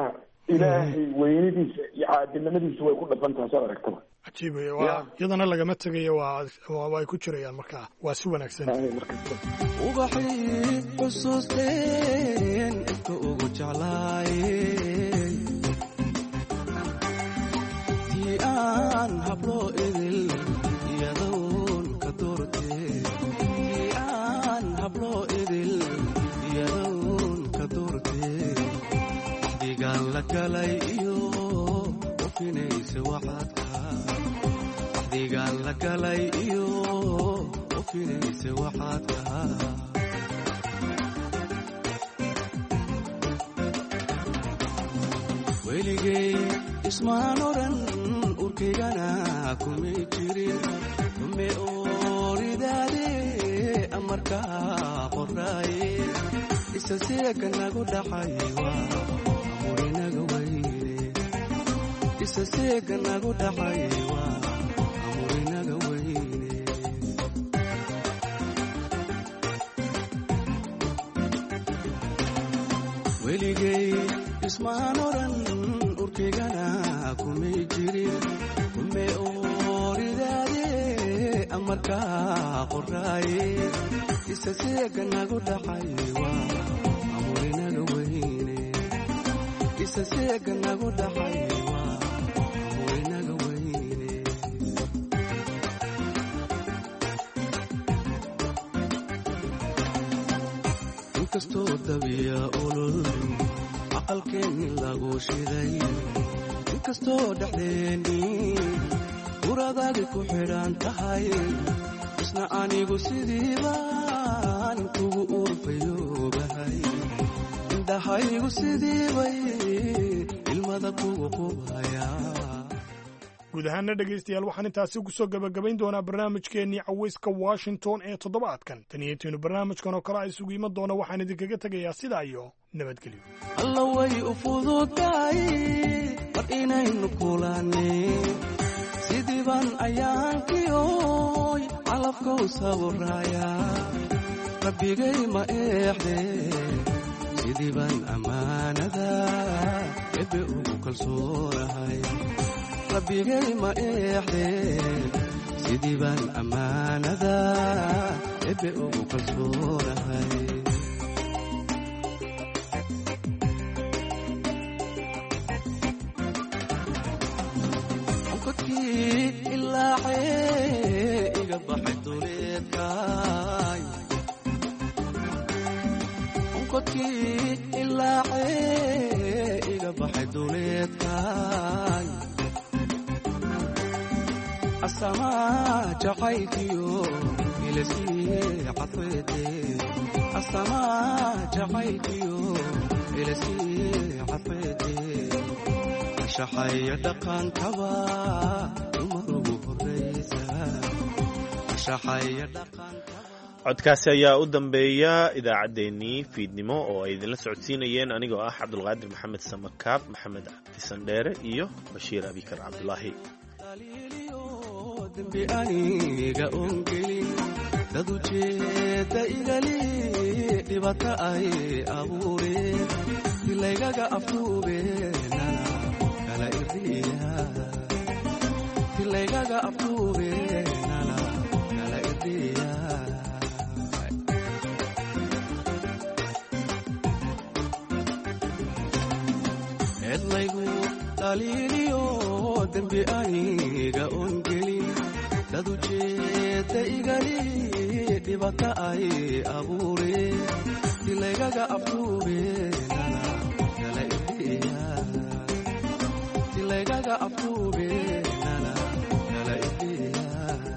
ilaahay weynadiisa iyo caadilnimadiisa way ku dhafantaha soo aragtaba cajiib wey waa iyadana lagama tegayo waa waa ay ku jirayaan markaa waa si wanaagsan ubaxii xusuusteen inta ugu jeclaayey tii aan hablo idil iyadoon ka doortee tii aan hablo idil iyadoon ka doortee digaan la galay iyo ufinaysa waxaadka digaan la galay iyo ufinaysa waxaadka weligay ismaan odhan urkaygana kumay jirin ume ooridaade amarkaa qoraaye isa seeka nagu dhaxay waa amurinaga weyne isa seeka nagu dhaxay waa amurinaga weyne weligay ismaan odhan urkaygana kumay jirin ume ooridaade amarkaa qoraaye isa seeka nagu dhaxay waa amurinaga weyne isa seeka nagu dhaxay waa amurinaga weyne inkastoo dabiya olol aqalkeenni lagu shiday inkastoo dhexdeenni uradaadi ku xidhan tahay isna anigu sidiibaan kugu urfayoobahay indhahaygu sidiibay ilmada kugu qubhayaa guud ahaana dhegaystayaal waxaan intaasi ku soo gabagabayn doonaa barnaamijkeennii cawayska washington ee toddobaadkan tan iyo intiinu barnaamijkan oo kale a isugu iman doona waxaan idinkaga tegayaa sidaa iyo nabadgelyo alla way u fududahay mar inaynu kulaneen sidiiban ayaankiyoy calafkow sawiraaya rabbigay ma eexde sidiiban ammaanada ebe ugu kalsoonahay rabbigay ma eexde sidiiban ammaanada ebe ugu kalsoonahay iga baxay duleedkaay unkodkii ilaacee iga baxay duleedkaay asamaa jacaylkiyo ilasiiye cadfeede asamaa jacaylkiyo ilasiiye cadfeede shaxaya dhaqankaba codkaasi ayaa u dambeeya idaacaddeenii fiidnimo oo ay idinla socodsiinayeen anigoo ah cabdulqaadir maxamed samakaab maxamed cabdi sandheere iyo bashiir abikar cabdulaahi dembi aniga ongelin dad ujeedda igali dhibata ay abuureen tilaygaga aftuubeena kala irdiya tilaygaga aftuubeenana kala irdiya eedlaygu dhaliiliyo dembi aniga ongelin dad ujeedda igali dhibata ay abuureen tilaygaga aftuubeenana kala irdiya tilaygaga aftuubeenana kala irdiya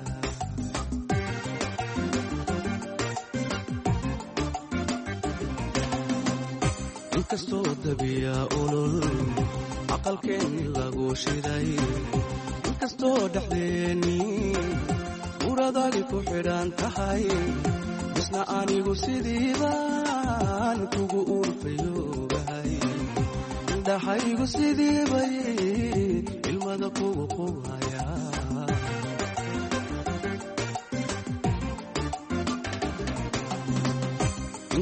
inkastoo dabiya olol aqalkeenni lagu shiday inkastoo dhexdeenni uradaadi ku xidhan tahay isna anigu sidiibaan kugu urfayoobahay indhahaygu sidiibay ilmada kugu qubhayaa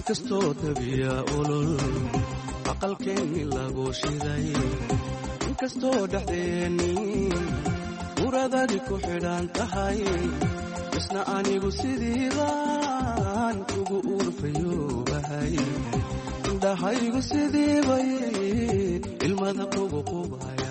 inkastoo dabiya olol aqalkeenni lagu shiday inkastoo dhexdeenni uradadi ku xidhan tahay isna anigu sidiibaan kugu urfayoobahay indhahaygu sidiibay ilmada kugu qubaya